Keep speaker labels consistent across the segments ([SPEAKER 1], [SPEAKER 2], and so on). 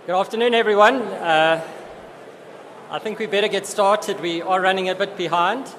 [SPEAKER 1] Good afternoon, everyone. I think we better get started. We are running a bit behind.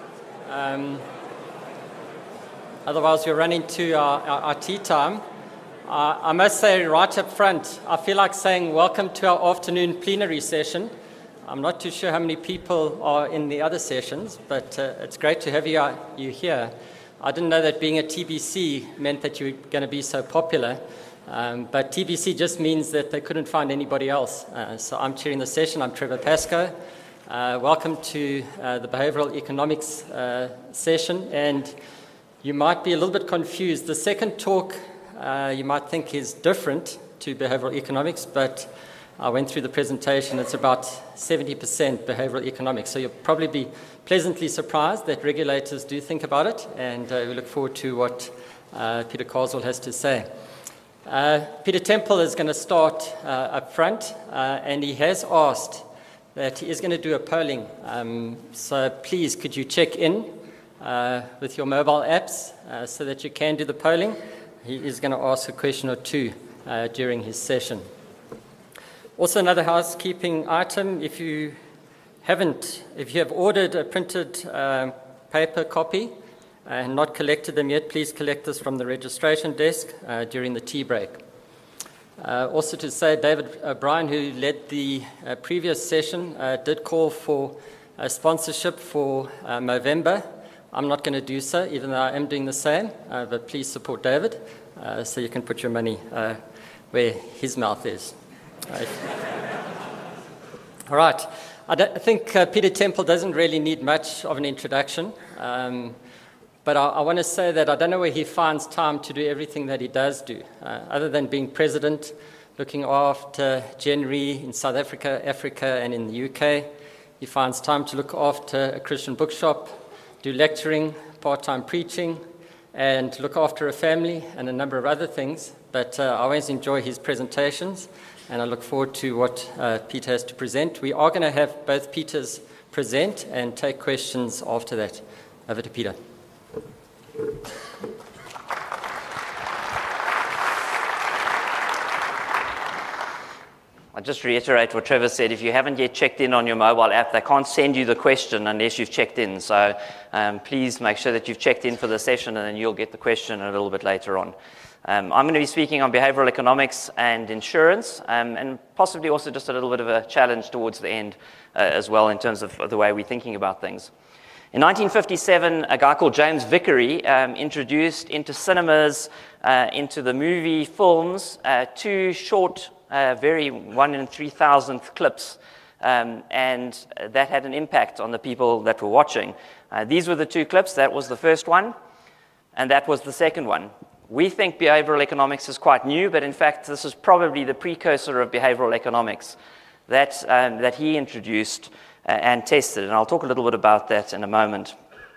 [SPEAKER 1] Otherwise, we're running to our tea time. I must say right up front, I feel like saying welcome to our afternoon plenary session. I'm not too sure how many people are in the other sessions, but it's great to have you here. I didn't know that being a TBC meant that you were going to be so popular. But TBC just means that they couldn't find anybody else. So I'm chairing the session. I'm Trevor Pascoe. Welcome to the Behavioral Economics session. And you might be a little bit confused. The second talk you might think is different to Behavioral Economics, but I went through the presentation. It's about 70% Behavioral Economics. So you'll probably be pleasantly surprised that regulators do think about it. And we look forward to what Peter Carswell has to say. Peter Temple is going to start up front, and he has asked that he is going to do a polling. So please, could you check in with your mobile apps so that you can do the polling? He is going to ask a question or two during his session. Also, another housekeeping item: if you have ordered a printed paper copy and not collected them yet, please collect this from the registration desk during the tea break. Also to say, David O'Brien, who led the previous session, did call for a sponsorship for Movember. I'm not going to do so, even though I am doing the same, but please support David so you can put your money where his mouth is. All right. I think Peter Temple doesn't really need much of an introduction. But I want to say that I don't know where he finds time to do everything that he does do. Other than being president, looking after Genry in South Africa, and in the UK, he finds time to look after a Christian bookshop, do lecturing, part-time preaching, and look after a family and a number of other things. But I always enjoy his presentations, and I look forward to what Peter has to present. We are going to have both Peters present and take questions after that. Over to Peter.
[SPEAKER 2] I'll just reiterate what Trevor said. If you haven't yet checked in on your mobile app, they can't send you the question unless you've checked in. So please make sure that you've checked in for the session, and then you'll get the question a little bit later on. I'm going to be speaking on behavioral economics and insurance, and possibly also just a little bit of a challenge towards the end as well in terms of the way we're thinking about things. In 1957, a guy called James Vickery introduced into cinemas, into the movie films, two short, very 1 in 3,000th clips, and that had an impact on the people that were watching. These were the two clips. That was the first one, and that was the second one. We think behavioral economics is quite new, but in fact, this is probably the precursor of behavioral economics that he introduced and tested, and I'll talk a little bit about that in a moment.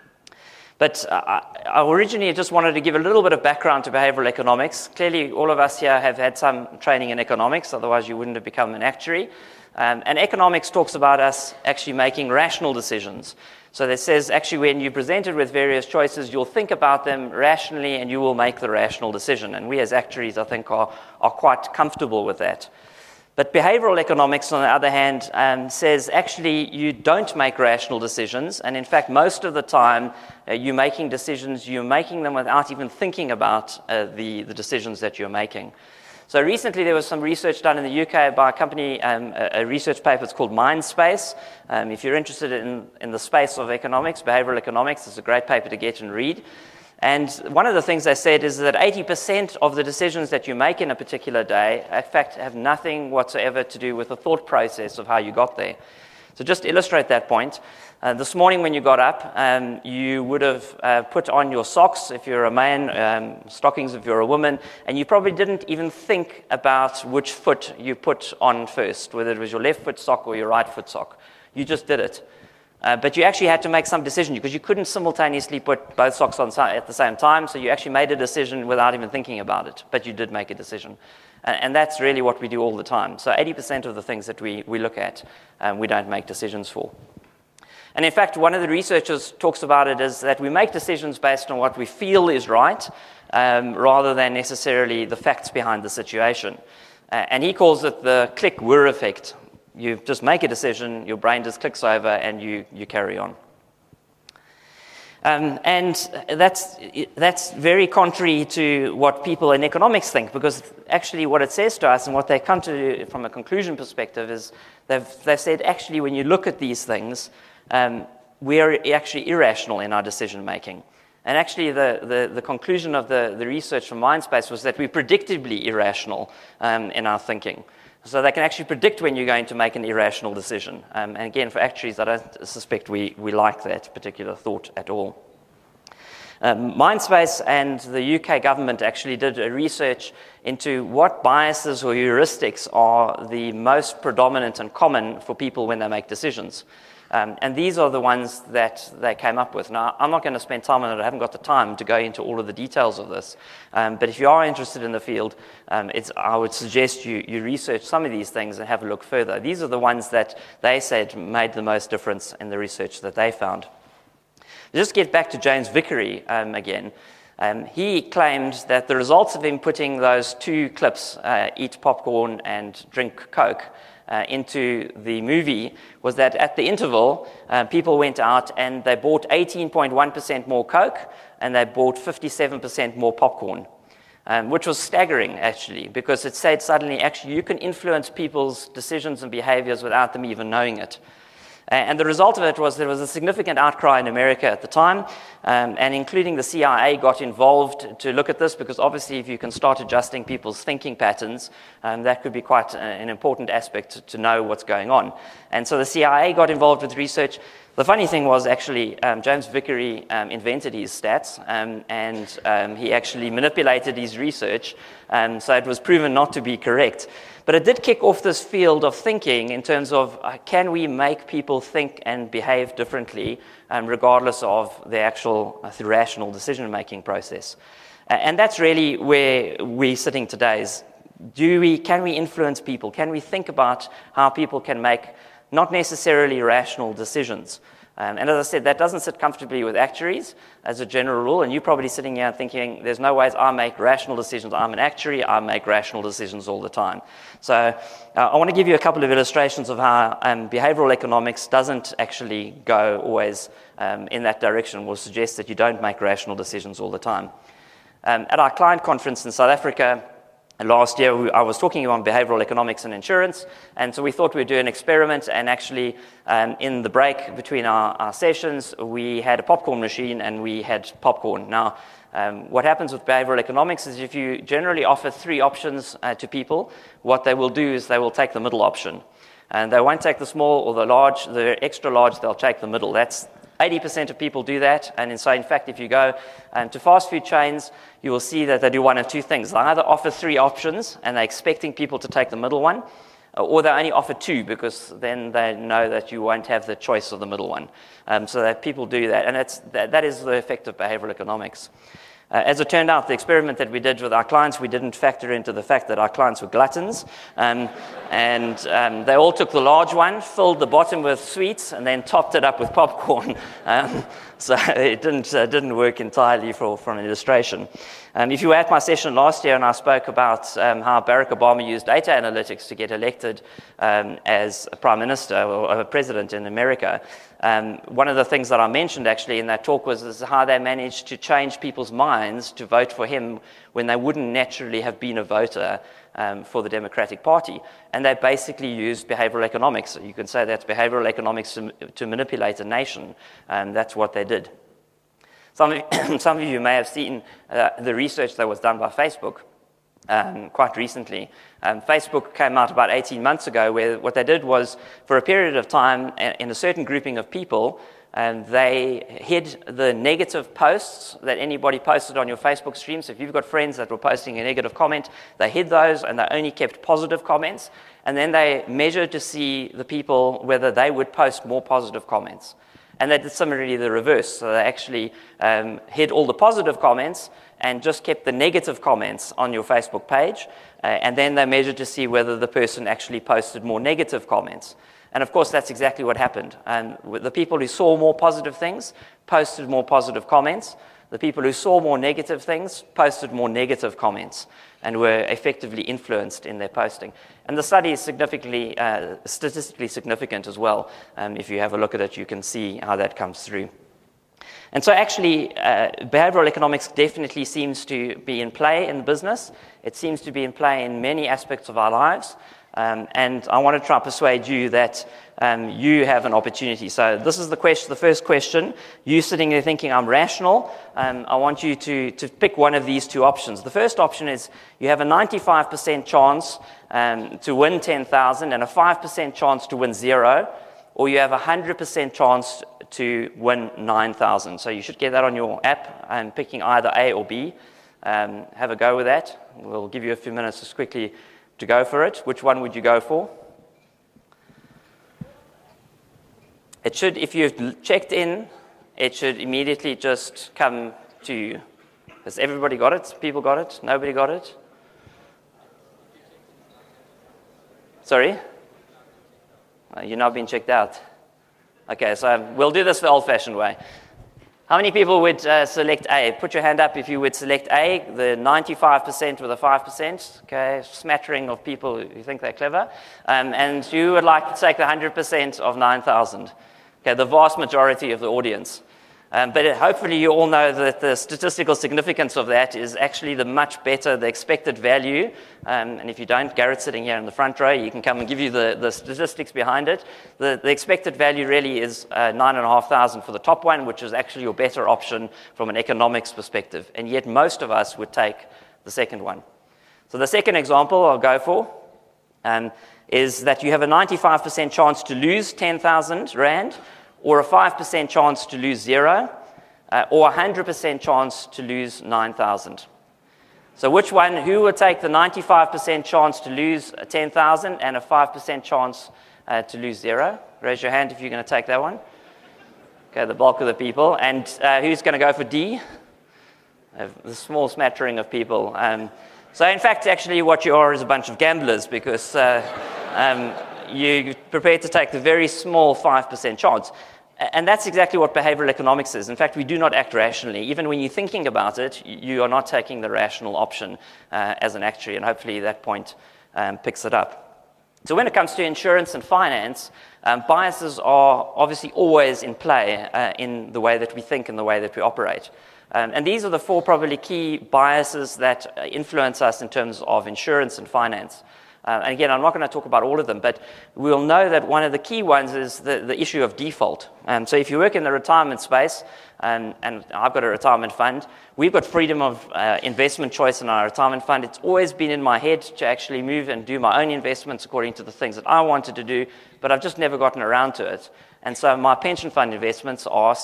[SPEAKER 2] But I originally just wanted to give a little bit of background to behavioral economics. Clearly, all of us here have had some training in economics, otherwise you wouldn't have become an actuary. And economics talks about us actually making rational decisions. So it says, actually, when you're presented with various choices, you'll think about them rationally and you will make the rational decision. And we as actuaries, I think, are quite comfortable with that. But behavioral economics, on the other hand, says actually you don't make rational decisions, and in fact, most of the time you're making decisions, you're making them without even thinking about the decisions that you're making. So recently there was some research done in the UK by a company, a research paper. It's called Mindspace. If you're interested in the space of economics, behavioral economics, it's a great paper to get and read. And one of the things they said is that 80% of the decisions that you make in a particular day, in fact, have nothing whatsoever to do with the thought process of how you got there. So just to illustrate that point, this morning when you got up, you would have put on your socks if you're a man, stockings if you're a woman, and you probably didn't even think about which foot you put on first, whether it was your left foot sock or your right foot sock. You just did it. But you actually had to make some decision because you couldn't simultaneously put both socks on at the same time, so you actually made a decision without even thinking about it, but you did make a decision. And that's really what we do all the time. So 80% of the things that we look at, we don't make decisions for. And in fact, one of the researchers talks about it is that we make decisions based on what we feel is right, rather than necessarily the facts behind the situation. And he calls it the click-whir effect. You just make a decision, your brain just clicks over, and you carry on. And that's very contrary to what people in economics think, because actually what it says to us and what they come to from a conclusion perspective is they've said, actually, when you look at these things, we are actually irrational in our decision making. And actually the conclusion of the research from Mindspace was that we're predictably irrational in our thinking. So they can actually predict when you're going to make an irrational decision. And again, for actuaries, I don't suspect we like that particular thought at all. Mindspace and the UK government actually did a research into what biases or heuristics are the most predominant and common for people when they make decisions. And these are the ones that they came up with. Now, I'm not going to spend time on it. I haven't got the time to go into all of the details of this. But if you are interested in the field, I would suggest you research some of these things and have a look further. These are the ones that they said made the most difference in the research that they found. Just get back to James Vickery again. He claimed that the results of him putting those two clips, eat popcorn and drink Coke, into the movie was that at the interval, people went out and they bought 18.1% more Coke and they bought 57% more popcorn, which was staggering, actually, because it said suddenly, actually, you can influence people's decisions and behaviors without them even knowing it. And the result of it was there was a significant outcry in America at the time, and including the CIA got involved to look at this, because obviously if you can start adjusting people's thinking patterns, that could be quite an important aspect to know what's going on. And so the CIA got involved with research. The funny thing was actually James Vickery invented his stats, and he actually manipulated his research, so it was proven not to be correct. But it did kick off this field of thinking in terms of can we make people think and behave differently regardless of the actual rational decision-making process. And that's really where we're sitting today is, can we influence people? Can we think about how people can make not necessarily rational decisions? And as I said, that doesn't sit comfortably with actuaries as a general rule, and you're probably sitting here thinking, there's no ways I make rational decisions. I'm an actuary, I make rational decisions all the time. So I want to give you a couple of illustrations of how behavioral economics doesn't actually go always in that direction, or suggest that you don't make rational decisions all the time. At our client conference in South Africa, last year, I was talking about behavioral economics and insurance, and so we thought we'd do an experiment, and actually in the break between our sessions, we had a popcorn machine and we had popcorn. Now, what happens with behavioral economics is if you generally offer three options to people, what they will do is they will take the middle option. And they won't take the small or the large, the extra large, they'll take the middle. That's 80% of people do that, and so in fact, if you go to fast food chains, you will see that they do one of two things. They either offer three options, and they're expecting people to take the middle one, or they only offer two, because then they know that you won't have the choice of the middle one. So that people do that, and that is the effect of behavioral economics. As it turned out, the experiment that we did with our clients, we didn't factor into the fact that our clients were gluttons. And they all took the large one, filled the bottom with sweets, and then topped it up with popcorn. So it didn't work entirely for an illustration. If you were at my session last year and I spoke about how Barack Obama used data analytics to get elected as a prime minister or a president in America, one of the things that I mentioned actually in that talk was how they managed to change people's minds to vote for him when they wouldn't naturally have been a voter for the Democratic Party. And they basically used behavioral economics. You can say that's behavioral economics to manipulate a nation, and that's what they did. Some of you may have seen the research that was done by Facebook quite recently. Facebook came out about 18 months ago where what they did was, for a period of time, in a certain grouping of people, they hid the negative posts that anybody posted on your Facebook stream. So if you've got friends that were posting a negative comment, they hid those and they only kept positive comments. And then they measured to see the people whether they would post more positive comments. And they did similarly the reverse. So they actually hid all the positive comments and just kept the negative comments on your Facebook page. And then they measured to see whether the person actually posted more negative comments. And of course, that's exactly what happened. And the people who saw more positive things posted more positive comments. The people who saw more negative things posted more negative comments and were effectively influenced in their posting. And the study is significantly, statistically significant as well. If you have a look at it, you can see how that comes through. And so actually, behavioral economics definitely seems to be in play in business. It seems to be in play in many aspects of our lives. And I want to try to persuade you that you have an opportunity. So this is the first question. You sitting there thinking, I'm rational. I want you to pick one of these two options. The first option is you have a 95% chance to win 10,000 and a 5% chance to win 0, or you have a 100% chance to win 9,000. So you should get that on your app and picking either A or B. Have a go with that. We'll give you a few minutes just quickly to go for it. Which one would you go for? It should, if you've checked in, it should immediately just come to you. Has everybody got it? People got it? Nobody got it? Sorry? You're not being checked out. Okay, so we'll do this the old-fashioned way. How many people would select A? Put your hand up if you would select A, the 95% with a 5%. Okay, smattering of people who think they're clever. And you would like to take the 100% of 9,000. Okay, the vast majority of the audience. But hopefully you all know that the statistical significance of that is actually the much better, the expected value. And if you don't, Garrett's sitting here in the front row. You can come and give you the statistics behind it. The expected value really is 9,500 for the top one, which is actually your better option from an economics perspective. And yet most of us would take the second one. So the second example I'll go for is that you have a 95% chance to lose 10,000 Rand, or a 5% chance to lose 0, or a 100% chance to lose 9,000. So which one, who would take the 95% chance to lose 10,000 and a 5% chance to lose 0? Raise your hand if you're going to take that one. Okay, the bulk of the people. And who's going to go for D? The small smattering of people. So in fact, actually what you are is a bunch of gamblers, because you're prepared to take the very small 5% chance. And that's exactly what behavioral economics is. In fact, we do not act rationally. Even when you're thinking about it, you are not taking the rational option as an actuary, and hopefully that point picks it up. So when it comes to insurance and finance, biases are obviously always in play in the way that we think and the way that we operate. And these are the four probably key biases that influence us in terms of insurance and finance. And again, I'm not going to talk about all of them, but we'll know that one of the key ones is the issue of default. So if you work in the retirement space, and I've got a retirement fund, we've got freedom of investment choice in our retirement fund. It's always been in my head to actually move and do my own investments according to the things that I wanted to do, but I've just never gotten around to it. And so my pension fund investments are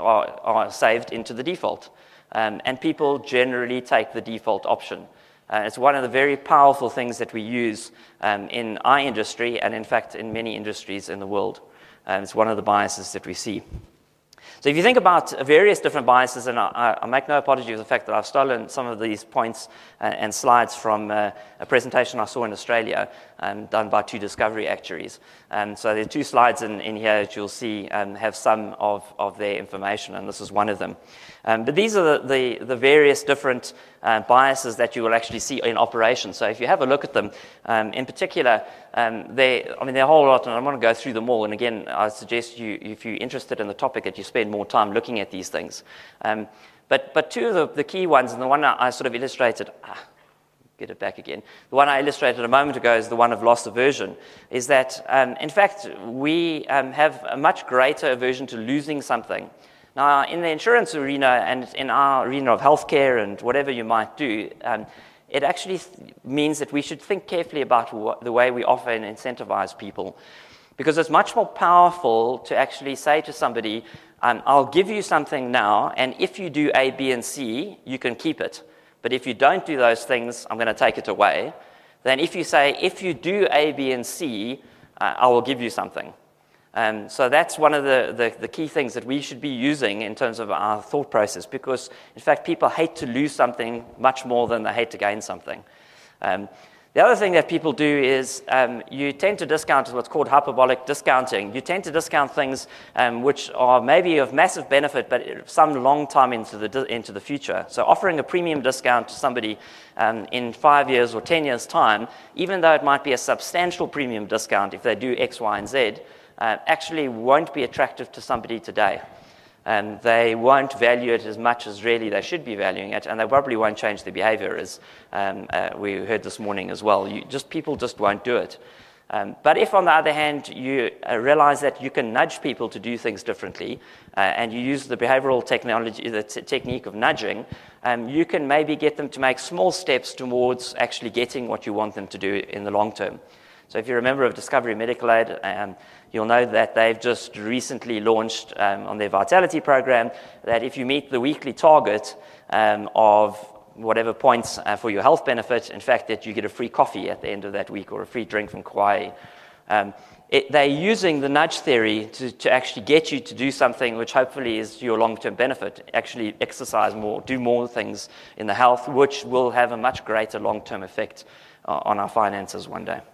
[SPEAKER 2] saved into the default. And people generally take the default option. It's one of the very powerful things that we use in our industry and, in fact, in many industries in the world. It's one of the biases that we see. So if you think about various different biases, and I make no apology for the fact that I've stolen some of these points and slides from a presentation I saw in Australia done by two Discovery actuaries. So there are two slides in here that you'll see have some of their information, and this is one of them. But these are the various different biases that you will actually see in operation. So if you have a look at them, in particular, there are a whole lot, and I'm going to go through them all. And again, I suggest you, if you're interested in the topic, that you spend more time looking at these things. But two of the key ones, and the one I sort of illustrated, get it back again. The one I illustrated a moment ago is the one of loss aversion, is that, in fact, we have a much greater aversion to losing something. Now, in the insurance arena and in our arena of healthcare and whatever you might do, it actually means that we should think carefully about the way we offer and incentivize people. Because it's much more powerful to actually say to somebody, I'll give you something now, and if you do A, B, and C, you can keep it. But if you don't do those things, I'm going to take it away. Then if you say, if you do A, B, and C, I will give you something. So that's one of the key things that we should be using in terms of our thought process, because, in fact, people hate to lose something much more than they hate to gain something. The other thing that people do is you tend to discount what's called hyperbolic discounting. You tend to discount things which are maybe of massive benefit, but some long time into the future. So offering a premium discount to somebody in 5 years or 10 years' time, even though it might be a substantial premium discount if they do X, Y, and Z, actually won't be attractive to somebody today. They won't value it as much as really they should be valuing it, and they probably won't change their behavior, as we heard this morning as well. People just won't do it. But if, on the other hand, you realize that you can nudge people to do things differently, and you use the behavioral technology, the technique of nudging, you can maybe get them to make small steps towards actually getting what you want them to do in the long term. So if you're a member of Discovery Medical Aid, you'll know that they've just recently launched on their Vitality program that if you meet the weekly target of whatever points for your health benefit, in fact, that you get a free coffee at the end of that week or a free drink from Kauai. They're using the nudge theory to actually get you to do something which hopefully is your long-term benefit, actually exercise more, do more things in the health, which will have a much greater long-term effect on our finances one day.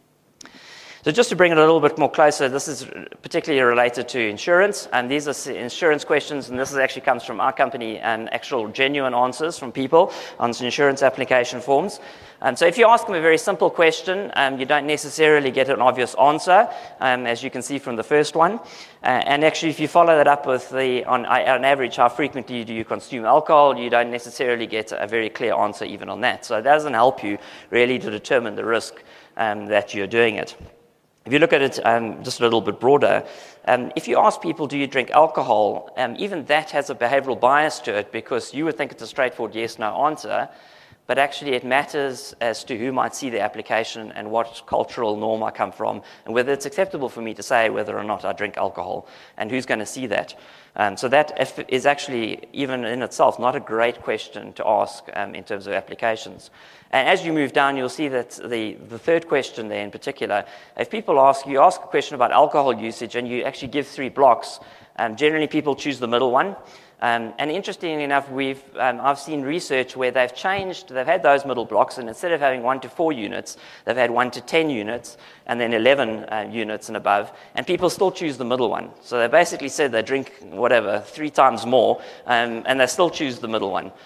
[SPEAKER 2] So just to bring it a little bit more closer, this is particularly related to insurance, and these are insurance questions, and this actually comes from our company and actual genuine answers from people on insurance application forms. So if you ask them a very simple question, you don't necessarily get an obvious answer, as you can see from the first one. And actually, if you follow that up with on average, how frequently do you consume alcohol, you don't necessarily get a very clear answer even on that. So it doesn't help you really to determine the risk that you're doing it. If you look at it just a little bit broader, if you ask people, do you drink alcohol, even that has a behavioral bias to it, because you would think it's a straightforward yes-no answer, but actually it matters as to who might see the application and what cultural norm I come from, and whether it's acceptable for me to say whether or not I drink alcohol, and who's going to see that. So that is actually, even in itself, not a great question to ask in terms of applications. And as you move down, you'll see that the third question there in particular, if people ask a question about alcohol usage and you actually give 3 blocks, generally people choose the middle one. And interestingly enough, I've seen research where they've had those middle blocks, and instead of having 1 to 4 units, they've had 1 to 10 units, and then 11 units and above, and people still choose the middle one. So they basically said they drink, 3 times more, and they still choose the middle one.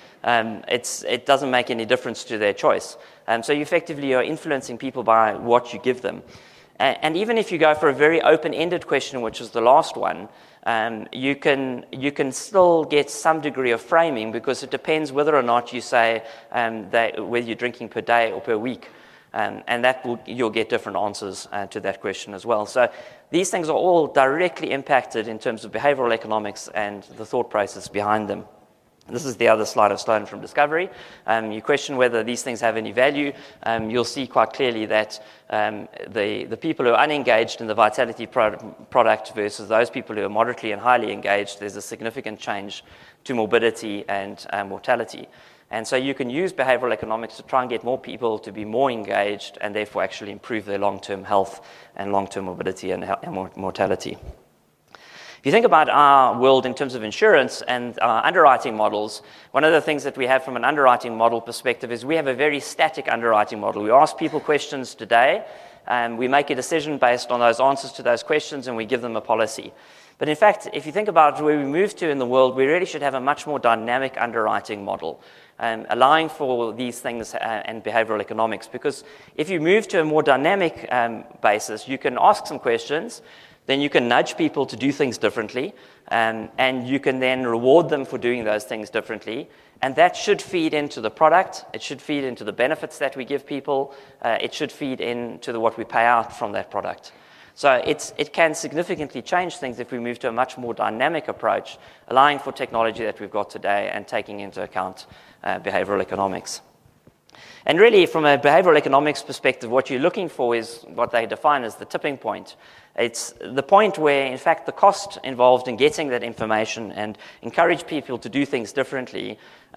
[SPEAKER 2] It doesn't make any difference to their choice. So you effectively are influencing people by what you give them. And even if you go for a very open-ended question, which is the last one, you can still get some degree of framing, because it depends whether or not you say whether you're drinking per day or per week. And you'll get different answers to that question as well. So these things are all directly impacted in terms of behavioral economics and the thought process behind them. This is the other slide I've stolen from Discovery. You question whether these things have any value. You'll see quite clearly that the people who are unengaged in the Vitality product versus those people who are moderately and highly engaged, there's a significant change to morbidity and mortality. And so you can use behavioral economics to try and get more people to be more engaged and therefore actually improve their long-term health and long-term morbidity and mortality. If you think about our world in terms of insurance and our underwriting models, one of the things that we have from an underwriting model perspective is we have a very static underwriting model. We ask people questions today, and we make a decision based on those answers to those questions, and we give them a policy. But in fact, if you think about where we move to in the world, we really should have a much more dynamic underwriting model, allowing for these things and behavioral economics. Because if you move to a more dynamic basis, you can ask some questions, then you can nudge people to do things differently, and you can then reward them for doing those things differently. And that should feed into the product. It should feed into the benefits that we give people. It should feed into what we pay out from that product. So it can significantly change things if we move to a much more dynamic approach, allowing for technology that we've got today and taking into account behavioral economics. And really, from a behavioral economics perspective, what you're looking for is what they define as the tipping point. It's the point where, in fact, the cost involved in getting that information and encourage people to do things differently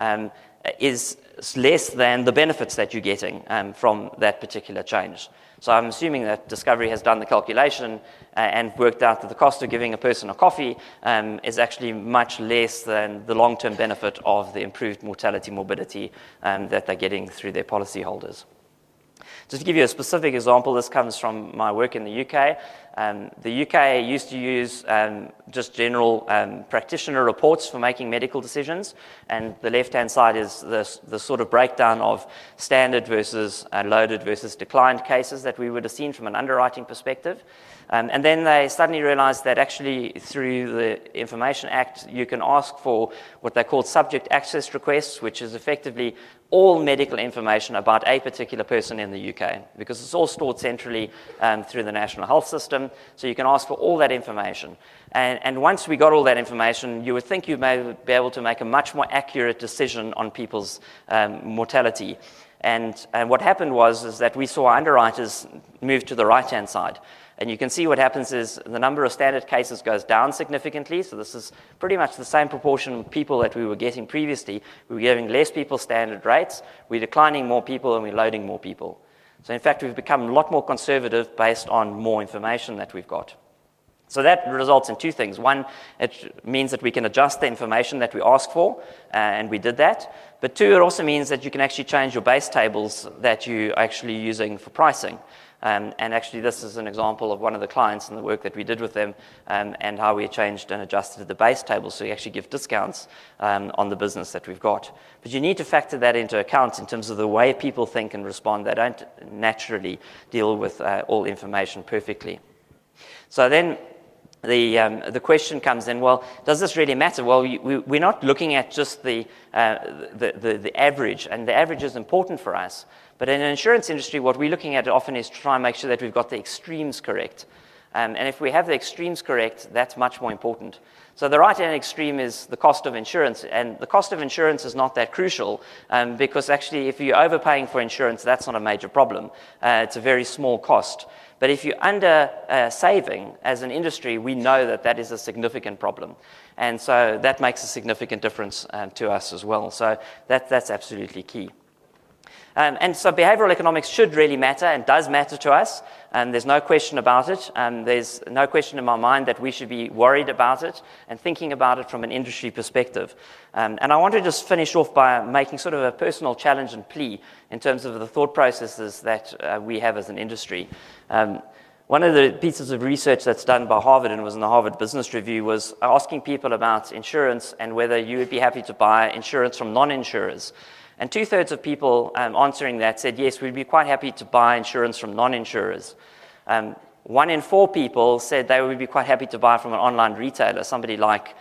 [SPEAKER 2] is less than the benefits that you're getting from that particular change. So I'm assuming that Discovery has done the calculation and worked out that the cost of giving a person a coffee is actually much less than the long-term benefit of the improved mortality, morbidity that they're getting through their policyholders. Just to give you a specific example, this comes from my work in the UK. The UK used to use just general practitioner reports for making medical decisions, and the left-hand side is the sort of breakdown of standard versus loaded versus declined cases that we would have seen from an underwriting perspective. And then they suddenly realized that actually through the Information Act, you can ask for what they call subject access requests, which is effectively all medical information about a particular person in the UK, because it's all stored centrally through the National Health System, so you can ask for all that information. And once we got all that information, you would think you may be able to make a much more accurate decision on people's mortality. And what happened is that we saw underwriters move to the right-hand side. And you can see what happens is the number of standard cases goes down significantly. So this is pretty much the same proportion of people that we were getting previously. We were giving less people standard rates, we're declining more people, and we're loading more people. So in fact, we've become a lot more conservative based on more information that we've got. So that results in two things. One, it means that we can adjust the information that we ask for, and we did that. But two, it also means that you can actually change your base tables that you're actually using for pricing. And actually, this is an example of one of the clients and the work that we did with them, and how we changed and adjusted the base tables so we actually give discounts on the business that we've got. But you need to factor that into account in terms of the way people think and respond. They don't naturally deal with all information perfectly. So then the question comes in, well, does this really matter? Well, we're not looking at just the average, and the average is important for us. But in the insurance industry, what we're looking at often is to try and make sure that we've got the extremes correct. And if we have the extremes correct, that's much more important. So the right-hand extreme is the cost of insurance, and the cost of insurance is not that crucial because actually if you're overpaying for insurance, that's not a major problem. It's a very small cost. But if you're under saving as an industry, we know that that is a significant problem. And so that makes a significant difference to us as well. So that's absolutely key. And so behavioral economics should really matter and does matter to us. There's no question about it. There's no question in my mind that we should be worried about it and thinking about it from an industry perspective. And I want to just finish off by making sort of a personal challenge and plea in terms of the thought processes that we have as an industry. One of the pieces of research that's done by Harvard and was in the Harvard Business Review was asking people about insurance and whether you would be happy to buy insurance from non-insurers. And 2/3 of people answering that said, yes, we'd be quite happy to buy insurance from non-insurers. 1 in 4 people said they would be quite happy to buy from an online retailer, somebody like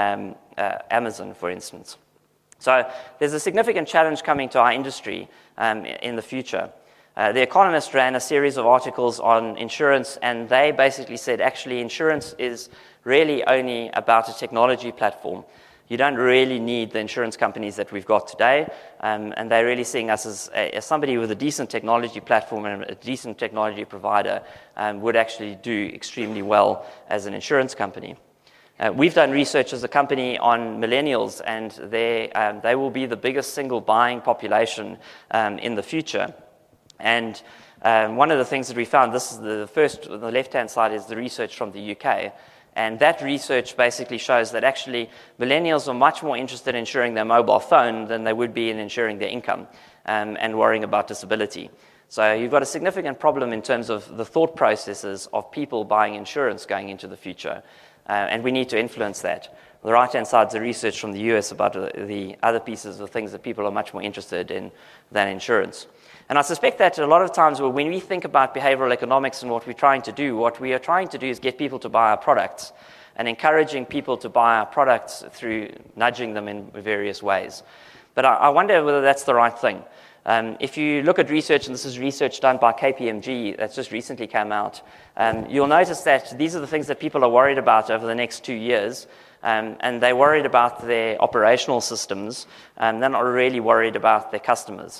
[SPEAKER 2] Amazon, for instance. So there's a significant challenge coming to our industry in the future. The Economist ran a series of articles on insurance, and they basically said, actually, insurance is really only about a technology platform. You don't really need the insurance companies that we've got today, and they're really seeing us as somebody with a decent technology platform and a decent technology provider would actually do extremely well as an insurance company. We've done research as a company on millennials, and they will be the biggest single buying population in the future. And one of the things that we found, this is the first, on the left-hand side is the research from the UK. And that research basically shows that actually millennials are much more interested in insuring their mobile phone than they would be in insuring their income and worrying about disability. So you've got a significant problem in terms of the thought processes of people buying insurance going into the future. And we need to influence that. On the right-hand side is the research from the US about the other pieces of things that people are much more interested in than insurance. And I suspect that a lot of times when we think about behavioral economics and what we're trying to do, what we are trying to do is get people to buy our products and encouraging people to buy our products through nudging them in various ways. But I wonder whether that's the right thing. If you look at research, and this is research done by KPMG that's just recently come out, you'll notice that these are the things that people are worried about over the next 2 years. And they're worried about their operational systems, and they're not really worried about their customers.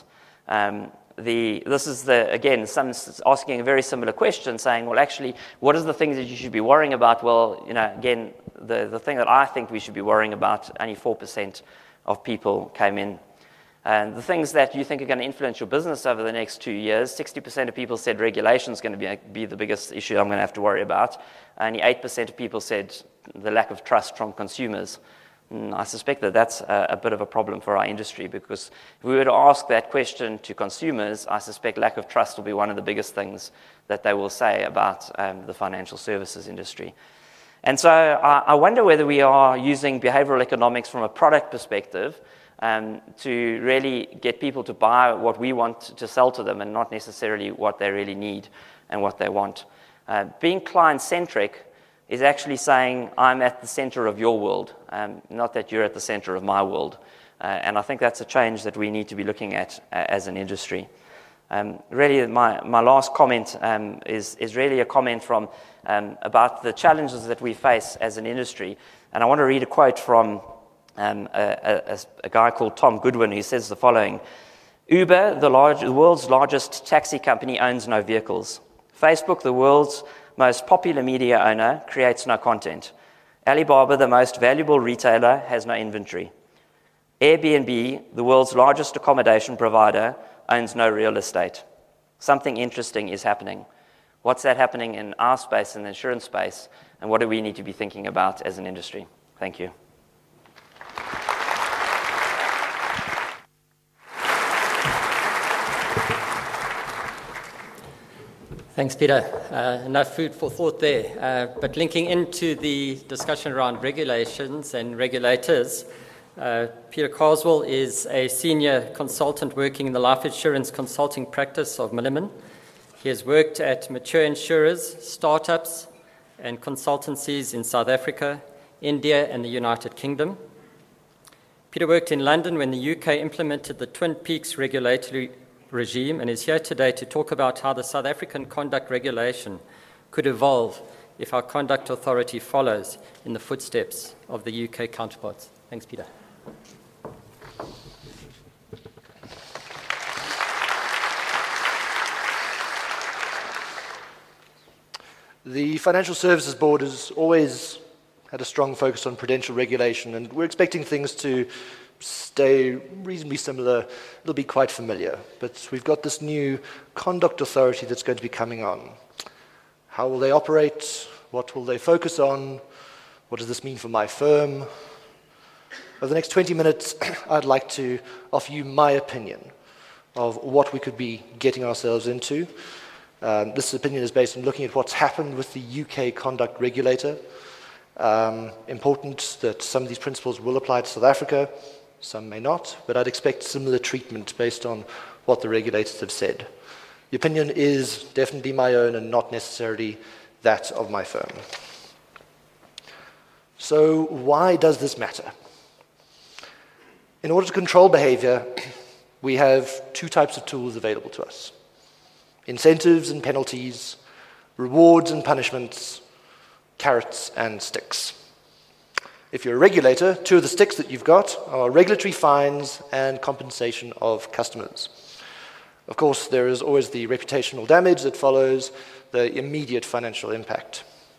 [SPEAKER 2] This is again, some asking a very similar question, saying, well, actually, what are the things that you should be worrying about? Well, again, the thing that I think we should be worrying about, only 4% of people came in. And the things that you think are going to influence your business over the next 2 years, 60% of people said regulation is going to be the biggest issue I'm going to have to worry about. Only 8% of people said the lack of trust from consumers. I suspect that that's a bit of a problem for our industry, because if we were to ask that question to consumers, I suspect lack of trust will be one of the biggest things that they will say about the financial services industry. And so I wonder whether we are using behavioral economics from a product perspective to really get people to buy what we want to sell to them and not necessarily what they really need and what they want. Being client-centric is actually saying, I'm at the center of your world, not that you're at the center of my world. And I think that's a change that we need to be looking at as an industry. Really, my last comment is really a comment from about the challenges that we face as an industry. And I want to read a quote from a guy called Tom Goodwin, who says the following: Uber, the world's largest taxi company, owns no vehicles. Facebook, the world's most popular media owner, creates no content. Alibaba, the most valuable retailer, has no inventory. Airbnb, the world's largest accommodation provider, owns no real estate. Something interesting is happening. What's that happening in our space, in the insurance space, and what do we need to be thinking about as an industry? Thank you.
[SPEAKER 1] Thanks, Peter. Enough food for thought there. But linking into the discussion around regulations and regulators, Peter Carswell is a senior consultant working in the life insurance consulting practice of Milliman. He has worked at mature insurers, startups, and consultancies in South Africa, India, and the United Kingdom. Peter worked in London when the UK implemented the Twin Peaks regulatory regime and is here today to talk about how the South African conduct regulation could evolve if our conduct authority follows in the footsteps of the UK counterparts. Thanks, Peter.
[SPEAKER 3] The Financial Services Board has always had a strong focus on prudential regulation, and we're expecting things to stay reasonably similar. It'll be quite familiar, but we've got this new conduct authority that's going to be coming on. How will they operate? What will they focus on? What does this mean for my firm? Over the next 20 minutes, I'd like to offer you my opinion of what we could be getting ourselves into. This opinion is based on looking at what's happened with the UK conduct regulator. Important that some of these principles will apply to South Africa, some may not, but I'd expect similar treatment based on what the regulators have said. The opinion is definitely my own and not necessarily that of my firm. So why does this matter? In order to control behavior, we have two types of tools available to us: incentives and penalties, rewards and punishments, carrots and sticks. If you're a regulator, two of the sticks that you've got are regulatory fines and compensation of customers. Of course, there is always the reputational damage that follows the immediate financial impact.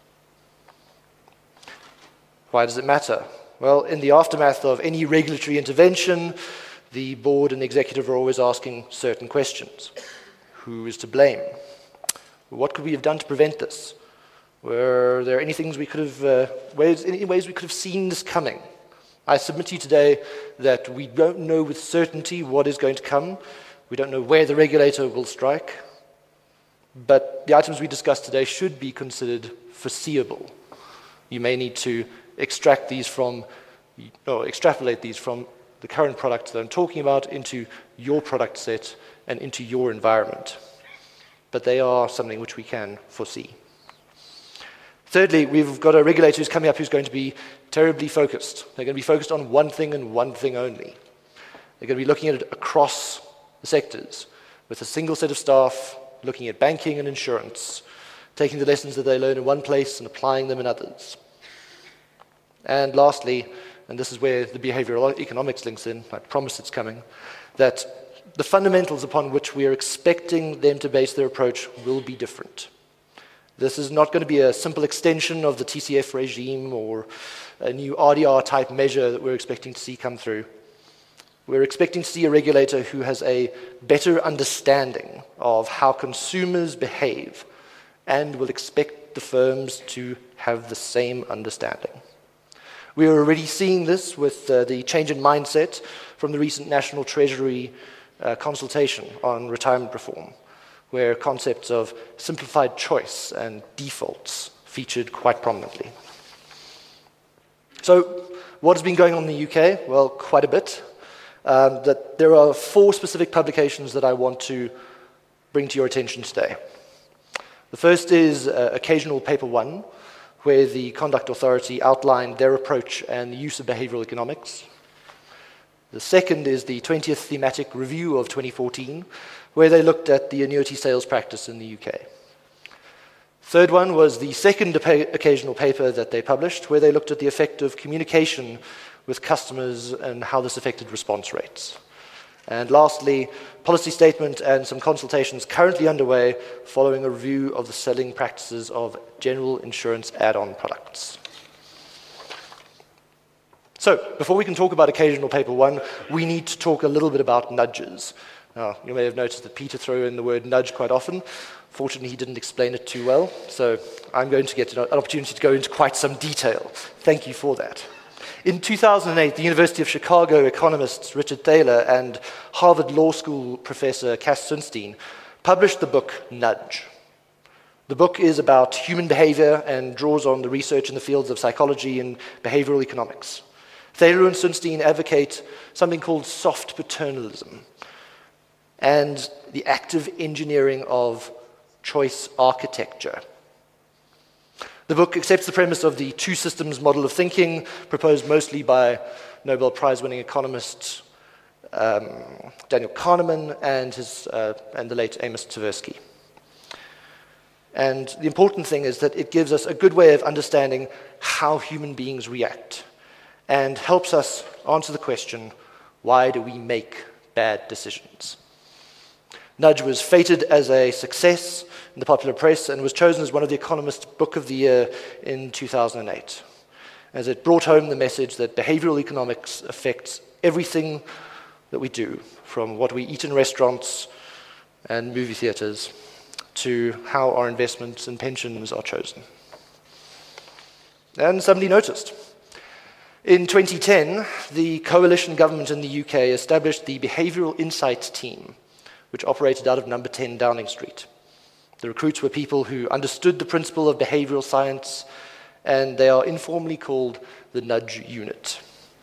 [SPEAKER 3] Why does it matter? Well, in the aftermath of any regulatory intervention, the board and the executive are always asking certain questions. Who is to blame? What could we have done to prevent this? Were there any things we could have, any ways we could have seen this coming? I submit to you today that we don't know with certainty what is going to come. We don't know where the regulator will strike. But the items we discussed today should be considered foreseeable. You may need to extrapolate these from the current products that I'm talking about into your product set and into your environment. But they are something which we can foresee. Thirdly, we've got a regulator who's coming up who's going to be terribly focused. They're going to be focused on one thing and one thing only. They're going to be looking at it across the sectors with a single set of staff, looking at banking and insurance, taking the lessons that they learn in one place and applying them in others. And lastly, and this is where the behavioral economics links in, I promise it's coming, that the fundamentals upon which we are expecting them to base their approach will be different. This is not going to be a simple extension of the TCF regime or a new RDR type measure that we're expecting to see come through. We're expecting to see a regulator who has a better understanding of how consumers behave and will expect the firms to have the same understanding. We are already seeing this with the change in mindset from the recent National Treasury consultation on retirement reform, where concepts of simplified choice and defaults featured quite prominently. So, what has been going on in the UK? Well, quite a bit. That there are 4 specific publications that I want to bring to your attention today. The first is Occasional Paper 1, where the Conduct Authority outlined their approach and the use of behavioral economics. The second is the 20th Thematic Review of 2014, where they looked at the annuity sales practice in the UK. Third one was the second occasional paper that they published, where they looked at the effect of communication with customers and how this affected response rates. And lastly, policy statement and some consultations currently underway following a review of the selling practices of general insurance add-on products. So, before we can talk about Occasional Paper 1, we need to talk a little bit about nudges. Now, you may have noticed that Peter threw in the word nudge quite often. Fortunately, he didn't explain it too well, so I'm going to get an opportunity to go into quite some detail. Thank you for that. In 2008, the University of Chicago economists Richard Thaler and Harvard Law School professor Cass Sunstein published the book Nudge. The book is about human behavior and draws on the research in the fields of psychology and behavioral economics. Thaler and Sunstein advocate something called soft paternalism and the active engineering of choice architecture. The book accepts the premise of the two systems model of thinking proposed mostly by Nobel Prize-winning economist Daniel Kahneman and the late Amos Tversky. And the important thing is that it gives us a good way of understanding how human beings react and helps us answer the question, why do we make bad decisions? Nudge was feted as a success in the popular press and was chosen as one of the Economist's Book of the Year in 2008, as it brought home the message that behavioral economics affects everything that we do, from what we eat in restaurants and movie theaters to how our investments and pensions are chosen. And somebody noticed. In 2010, the coalition government in the UK established the Behavioural Insights Team, which operated out of number 10 Downing Street. The recruits were people who understood the principle of behavioral science, and they are informally called the Nudge Unit.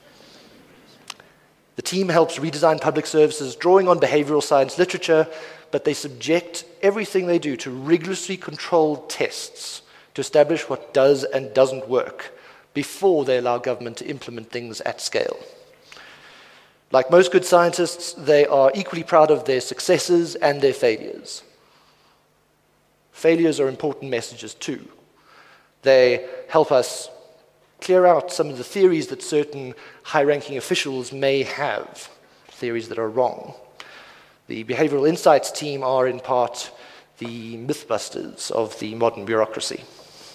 [SPEAKER 3] The team helps redesign public services, drawing on behavioral science literature, but they subject everything they do to rigorously controlled tests to establish what does and doesn't work before they allow government to implement things at scale. Like most good scientists, they are equally proud of their successes and their failures. Failures are important messages too. They help us clear out some of the theories that certain high-ranking officials may have, theories that are wrong. The Behavioral Insights team are, in part, the mythbusters of the modern bureaucracy.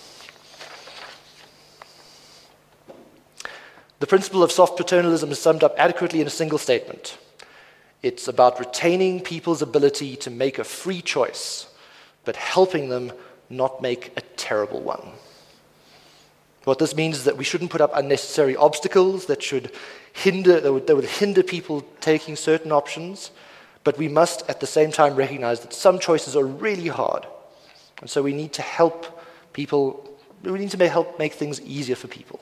[SPEAKER 3] The principle of soft paternalism is summed up adequately in a single statement. It's about retaining people's ability to make a free choice, but helping them not make a terrible one. What this means is that we shouldn't put up unnecessary obstacles that would hinder people taking certain options, but we must at the same time recognize that some choices are really hard. And so we need to help make things easier for people.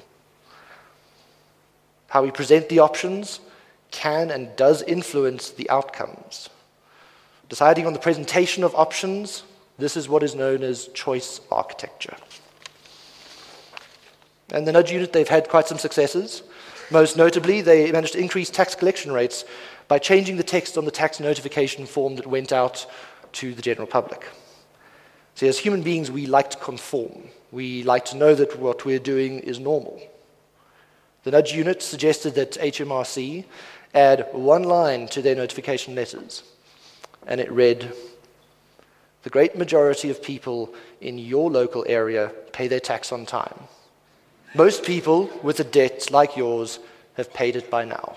[SPEAKER 3] How we present the options can and does influence the outcomes. Deciding on the presentation of options, this is what is known as choice architecture. And the Nudge Unit, they've had quite some successes. Most notably, they managed to increase tax collection rates by changing the text on the tax notification form that went out to the general public. See, as human beings, we like to conform. We like to know that what we're doing is normal. The Nudge Unit suggested that HMRC add one line to their notification letters, and it read, "The great majority of people in your local area pay their tax on time. Most people with a debt like yours have paid it by now."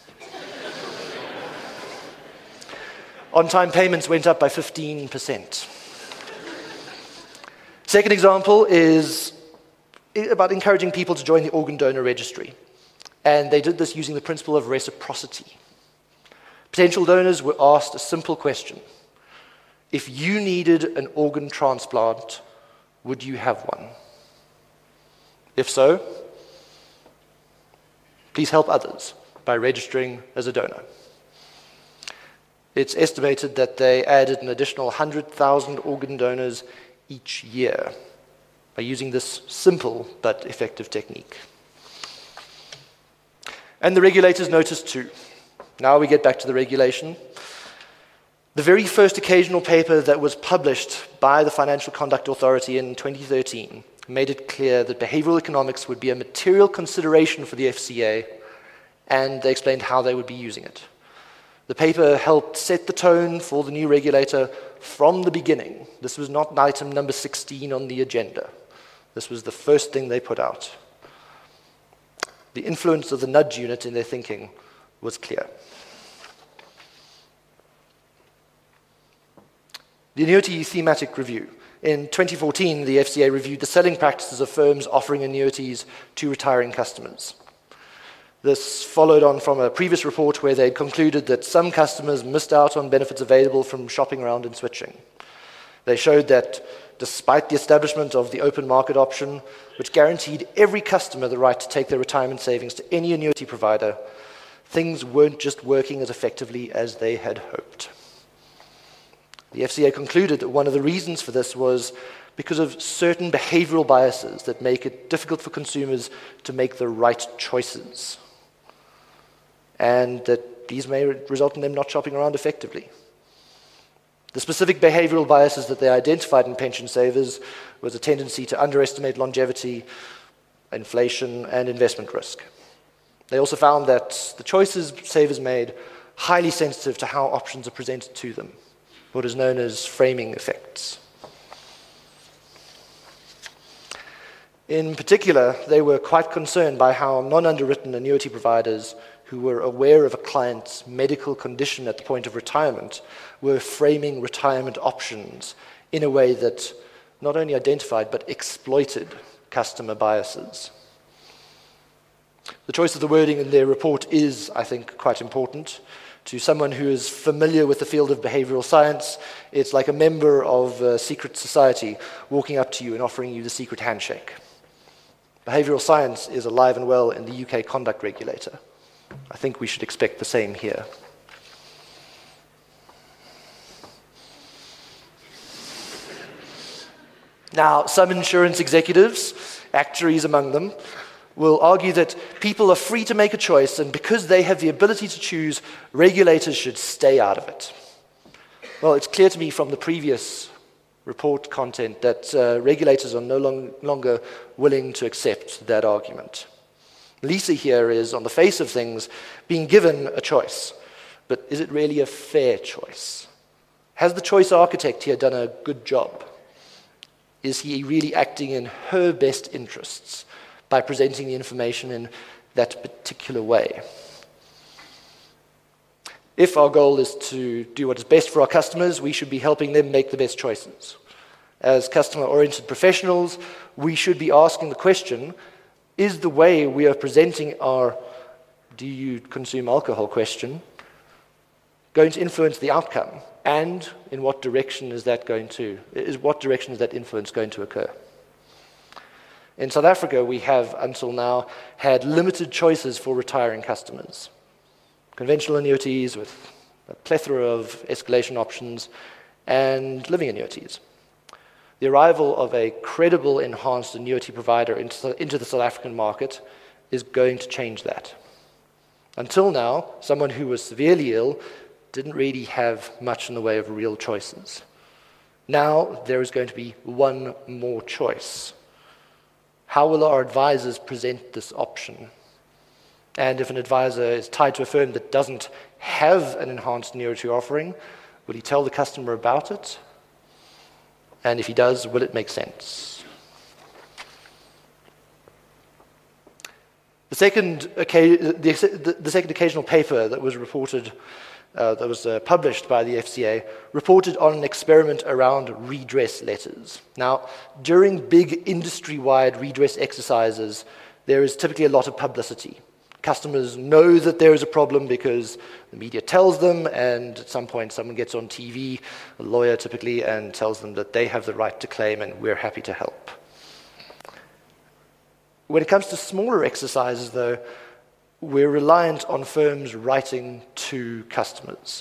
[SPEAKER 3] On-time payments went up by 15%. Second example is about encouraging people to join the organ donor registry. And they did this using the principle of reciprocity. Potential donors were asked a simple question. If you needed an organ transplant, would you have one? If so, please help others by registering as a donor. It's estimated that they added an additional 100,000 organ donors each year by using this simple but effective technique. And the regulators noticed too. Now we get back to the regulation. The very first occasional paper that was published by the Financial Conduct Authority in 2013 made it clear that behavioral economics would be a material consideration for the FCA, and they explained how they would be using it. The paper helped set the tone for the new regulator from the beginning. This was not item number 16 on the agenda. This was the first thing they put out. The influence of the nudge unit in their thinking was clear. The annuity thematic review. In 2014, the FCA reviewed the selling practices of firms offering annuities to retiring customers. This followed on from a previous report where they concluded that some customers missed out on benefits available from shopping around and switching. They showed that despite the establishment of the open market option, which guaranteed every customer the right to take their retirement savings to any annuity provider, things weren't just working as effectively as they had hoped. The FCA concluded that one of the reasons for this was because of certain behavioral biases that make it difficult for consumers to make the right choices, and that these may result in them not shopping around effectively. The specific behavioral biases that they identified in pension savers was a tendency to underestimate longevity, inflation, and investment risk. They also found that the choices savers made highly sensitive to how options are presented to them, what is known as framing effects. In particular, they were quite concerned by how non-underwritten annuity providers who were aware of a client's medical condition at the point of retirement were framing retirement options in a way that not only identified but exploited customer biases. The choice of the wording in their report is, I think, quite important. To someone who is familiar with the field of behavioral science, it's like a member of a secret society walking up to you and offering you the secret handshake. Behavioral science is alive and well in the UK conduct regulator. I think we should expect the same here. Now, some insurance executives, actuaries among them, will argue that people are free to make a choice, and because they have the ability to choose, regulators should stay out of it. Well, it's clear to me from the previous report content that regulators are no longer willing to accept that argument. Lisa here is, on the face of things, being given a choice. But is it really a fair choice? Has the choice architect here done a good job? Is he really acting in her best interests by presenting the information in that particular way? If our goal is to do what is best for our customers, we should be helping them make the best choices. As customer-oriented professionals, we should be asking the question, is the way we are presenting our "do you consume alcohol" question going to influence the outcome? And in what direction is that influence going to occur? In South Africa, we have, until now, had limited choices for retiring customers. Conventional annuities with a plethora of escalation options, and living annuities. The arrival of a credible enhanced annuity provider into the South African market is going to change that. Until now, someone who was severely ill didn't really have much in the way of real choices. Now, there is going to be one more choice. How will our advisors present this option? And if an advisor is tied to a firm that doesn't have an enhanced annuity offering, will he tell the customer about it? And if he does, will it make sense? The second occasional paper that was reported that was published by the FCA reported on an experiment around redress letters. Now, during big industry-wide redress exercises, there is typically a lot of publicity. Customers know that there is a problem because the media tells them, and at some point someone gets on TV, a lawyer typically, and tells them that they have the right to claim and we're happy to help. When it comes to smaller exercises, though, we're reliant on firms writing to customers.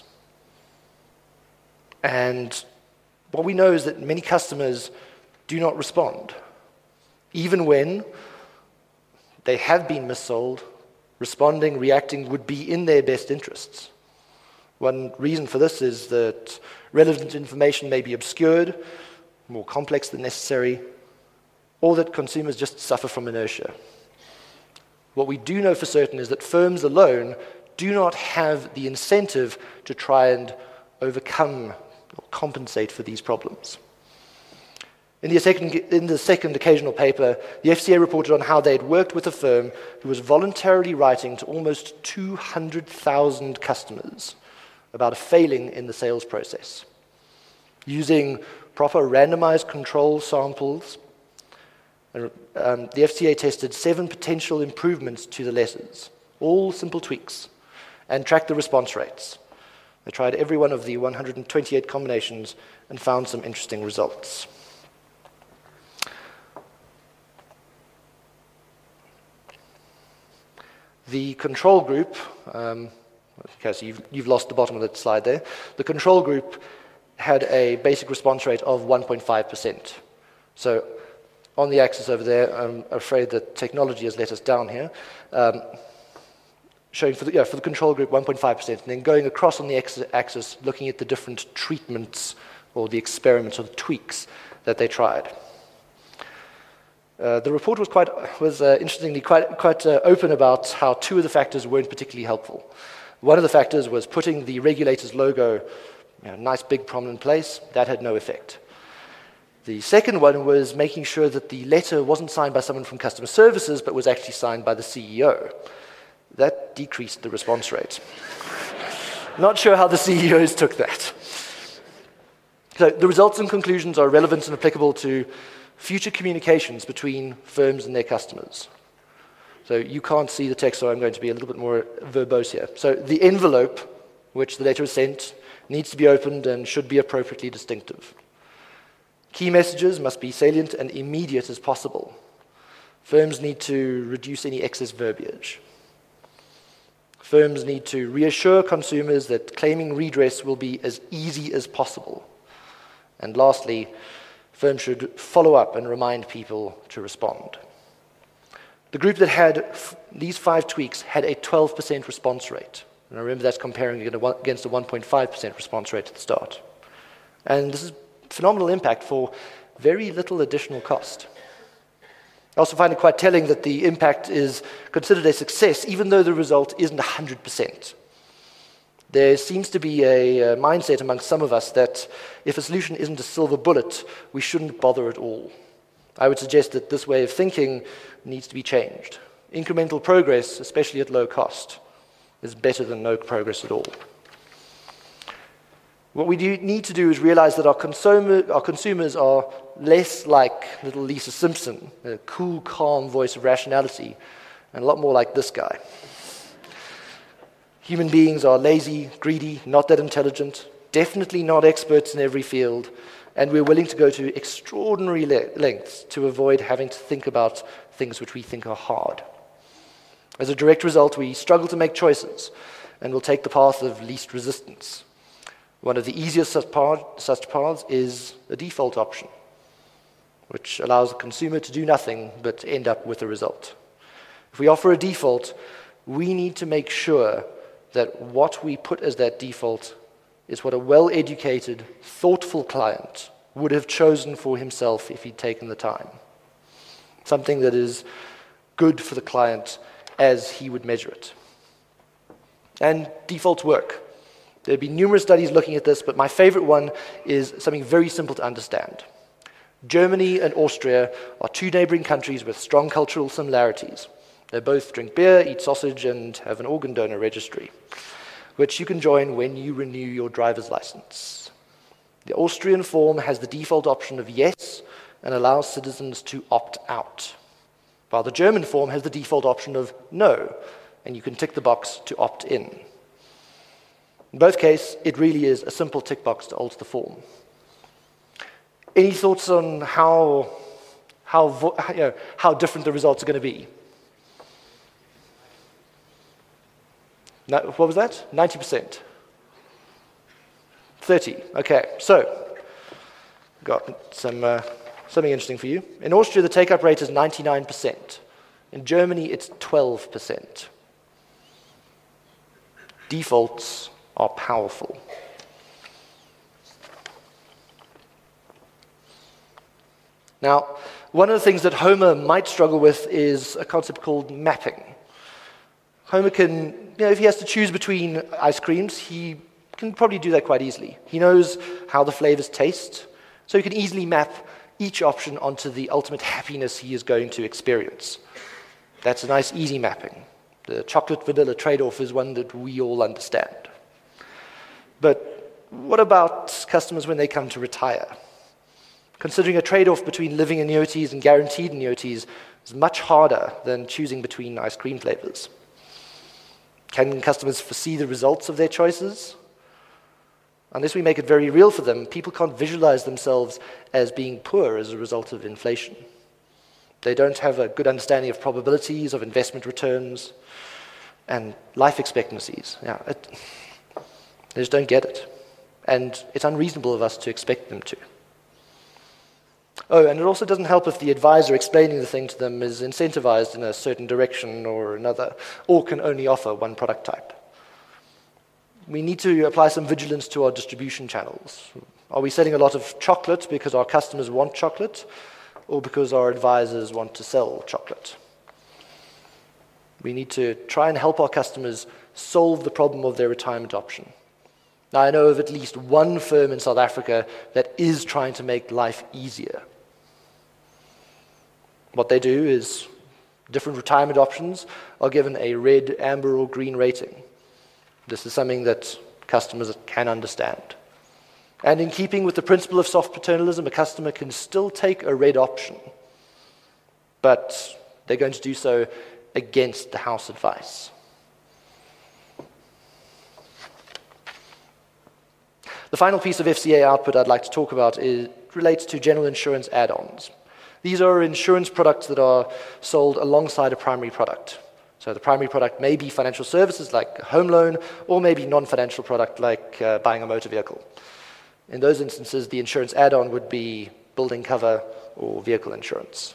[SPEAKER 3] And what we know is that many customers do not respond. Even when they have been missold, responding, reacting would be in their best interests. One reason for this is that relevant information may be obscured, more complex than necessary, or that consumers just suffer from inertia. What we do know for certain is that firms alone do not have the incentive to try and overcome or compensate for these problems. In the second occasional paper, the FCA reported on how they had worked with a firm who was voluntarily writing to almost 200,000 customers about a failing in the sales process. Using proper randomized control samples, the FCA tested 7 potential improvements to the letters, all simple tweaks, and tracked the response rates. They tried every one of the 128 combinations and found some interesting results. The control group, okay, so you've lost the bottom of the slide there. The control group had a basic response rate of 1.5%. So on the axis over there, I'm afraid that technology has let us down here, showing for the control group 1.5%, and then going across on the axis, looking at the different treatments or the experiments or the tweaks that they tried. The report was interestingly quite open about how 2 of the factors weren't particularly helpful. One of the factors was putting the regulator's logo in a nice big prominent place. That had no effect. The second one was making sure that the letter wasn't signed by someone from customer services, but was actually signed by the CEO. That decreased the response rate. Not sure how the CEOs took that. So the results and conclusions are relevant and applicable to future communications between firms and their customers. So you can't see the text, so I'm going to be a little bit more verbose here. So the envelope, which the letter is sent, needs to be opened and should be appropriately distinctive. Key messages must be salient and immediate as possible. Firms need to reduce any excess verbiage. Firms need to reassure consumers that claiming redress will be as easy as possible. And lastly, firms should follow up and remind people to respond. The group that had these 5 tweaks had a 12% response rate. And I remember that's comparing against a 1.5% response rate at the start. And this is phenomenal impact for very little additional cost. I also find it quite telling that the impact is considered a success, even though the result isn't 100%. There seems to be a mindset amongst some of us that if a solution isn't a silver bullet, we shouldn't bother at all. I would suggest that this way of thinking needs to be changed. Incremental progress, especially at low cost, is better than no progress at all. What we need to do is realize that our consumers are less like little Lisa Simpson, a cool, calm voice of rationality, and a lot more like this guy. Human beings are lazy, greedy, not that intelligent, definitely not experts in every field, and we're willing to go to extraordinary lengths to avoid having to think about things which we think are hard. As a direct result, we struggle to make choices, and will take the path of least resistance. One of the easiest such paths is a default option, which allows the consumer to do nothing but end up with a result. If we offer a default, we need to make sure that what we put as that default is what a well-educated, thoughtful client would have chosen for himself if he'd taken the time. Something that is good for the client as he would measure it. And defaults work. There have been numerous studies looking at this, but my favorite one is something very simple to understand. Germany and Austria are 2 neighboring countries with strong cultural similarities. They both drink beer, eat sausage, and have an organ donor registry. which you can join when you renew your driver's license. The Austrian form has the default option of yes and allows citizens to opt out, while the German form has the default option of no, and you can tick the box to opt in. In both cases, it really is a simple tick box to alter the form. Any thoughts on how different the results are going to be? No, what was that? 90%. 30. Okay, so got something interesting for you. In Austria, the take-up rate is 99%. In Germany, it's 12%. Defaults are powerful. Now, one of the things that Homer might struggle with is a concept called mapping. Homer can, if he has to choose between ice creams, he can probably do that quite easily. He knows how the flavors taste, so he can easily map each option onto the ultimate happiness he is going to experience. That's a nice, easy mapping. The chocolate-vanilla trade-off is one that we all understand. But what about customers when they come to retire? Considering a trade-off between living annuities and guaranteed annuities is much harder than choosing between ice cream flavors. Can customers foresee the results of their choices? Unless we make it very real for them, people can't visualize themselves as being poor as a result of inflation. They don't have a good understanding of probabilities, of investment returns, and life expectancies. They just don't get it. And it's unreasonable of us to expect them to. Oh, and it also doesn't help if the advisor explaining the thing to them is incentivized in a certain direction or another, or can only offer one product type. We need to apply some vigilance to our distribution channels. Are we selling a lot of chocolate because our customers want chocolate, or because our advisors want to sell chocolate? We need to try and help our customers solve the problem of their retirement option. Now, I know of at least one firm in South Africa that is trying to make life easier. What they do is different retirement options are given a red, amber, or green rating. This is something that customers can understand. And in keeping with the principle of soft paternalism, a customer can still take a red option, but they're going to do so against the house advice. The final piece of FCA output I'd like to talk about relates to general insurance add-ons. These are insurance products that are sold alongside a primary product. So the primary product may be financial services like a home loan, or maybe non-financial product like buying a motor vehicle. In those instances, the insurance add-on would be building cover or vehicle insurance.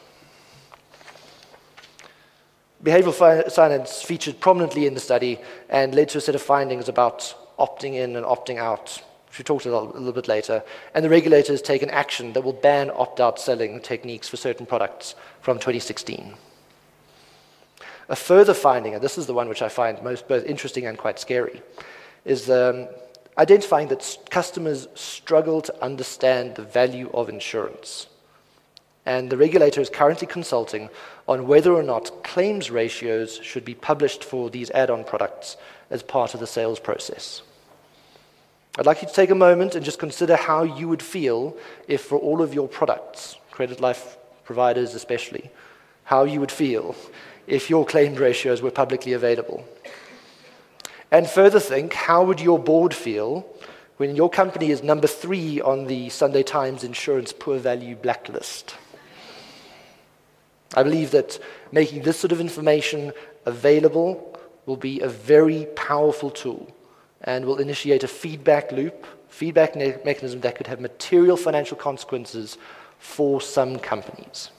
[SPEAKER 3] Behavioral science featured prominently in the study and led to a set of findings about opting in and opting out, which we talked about a little bit later, and the regulator has taken action that will ban opt-out selling techniques for certain products from 2016. A further finding, and this is the one which I find both interesting and quite scary, is identifying that customers struggle to understand the value of insurance. And the regulator is currently consulting on whether or not claims ratios should be published for these add-on products as part of the sales process. I'd like you to take a moment and just consider how you would feel if for all of your products, credit life providers especially, how you would feel if your claim ratios were publicly available. And further think, how would your board feel when your company is number 3 on the Sunday Times Insurance Poor Value Blacklist? I believe that making this sort of information available will be a very powerful tool and will initiate a feedback loop, mechanism that could have material financial consequences for some companies.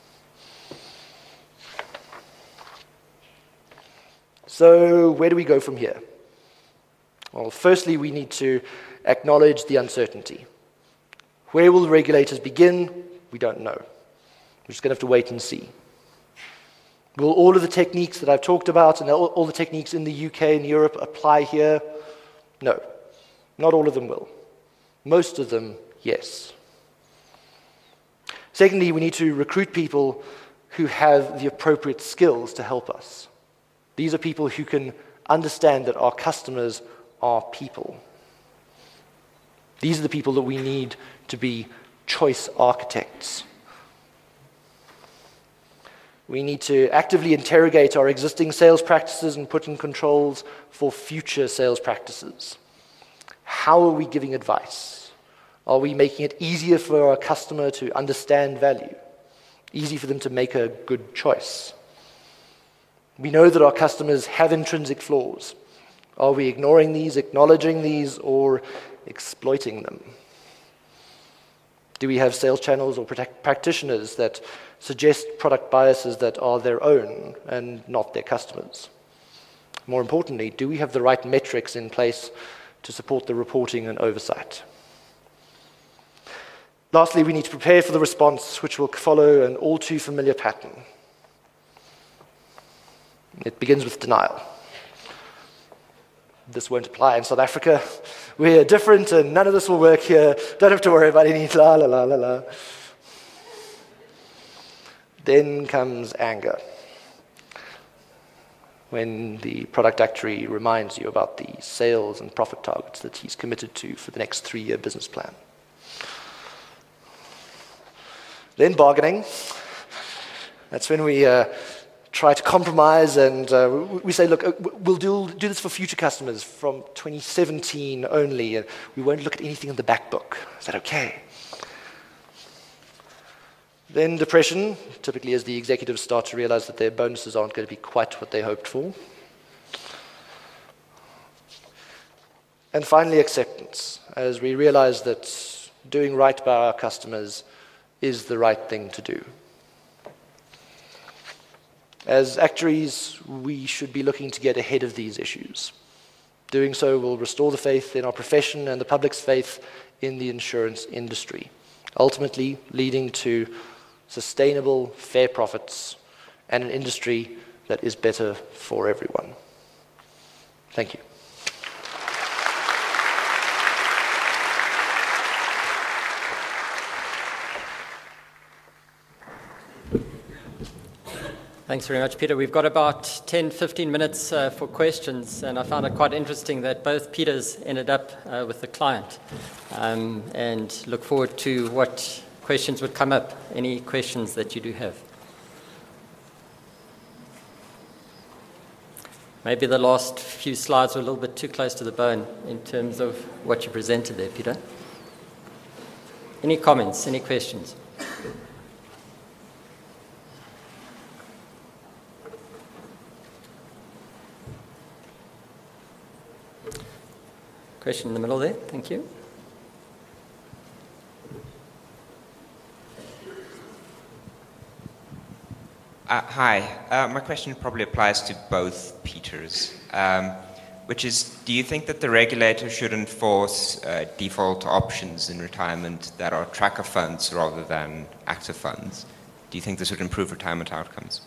[SPEAKER 3] So where do we go from here? Well, firstly, we need to acknowledge the uncertainty. Where will the regulators begin? We don't know. We're just going to have to wait and see. Will all of the techniques that I've talked about and all the techniques in the UK and Europe apply here? No, not all of them will. Most of them, yes. Secondly, we need to recruit people who have the appropriate skills to help us. These are people who can understand that our customers are people. These are the people that we need to be choice architects. We need to actively interrogate our existing sales practices and put in controls for future sales practices. How are we giving advice? Are we making it easier for our customer to understand value? Easy for them to make a good choice? We know that our customers have intrinsic flaws. Are we ignoring these, acknowledging these, or exploiting them? Do we have sales channels or practitioners that suggest product biases that are their own and not their customers? More importantly, do we have the right metrics in place to support the reporting and oversight? Lastly, we need to prepare for the response, which will follow an all too familiar pattern. It begins with denial. This won't apply in South Africa. We're different and none of this will work here. Don't have to worry about any la la la la la. Then comes anger. When the product actuary reminds you about the sales and profit targets that he's committed to for the next 3-year business plan. Then bargaining. That's when we try to compromise and we say, look, we'll do this for future customers from 2017 only. And we won't look at anything in the back book. Is that okay? Then depression, typically as the executives start to realize that their bonuses aren't going to be quite what they hoped for. And finally, acceptance, as we realize that doing right by our customers is the right thing to do. As actuaries, we should be looking to get ahead of these issues. Doing so will restore the faith in our profession and the public's faith in the insurance industry, ultimately leading to sustainable, fair profits and an industry that is better for everyone. Thank you.
[SPEAKER 1] Thanks very much, Peter. We've got about 10-15 minutes for questions, and I found it quite interesting that both Peters ended up with the client, and look forward to what questions would come up. Any questions that you do have? Maybe the last few slides were a little bit too close to the bone in terms of what you presented there, Peter. Any comments, any questions? Question in the middle there, thank you.
[SPEAKER 4] Hi, my question probably applies to both Peters, which is, do you think that the regulator should enforce default options in retirement that are tracker funds rather than active funds? Do you think this would improve retirement outcomes?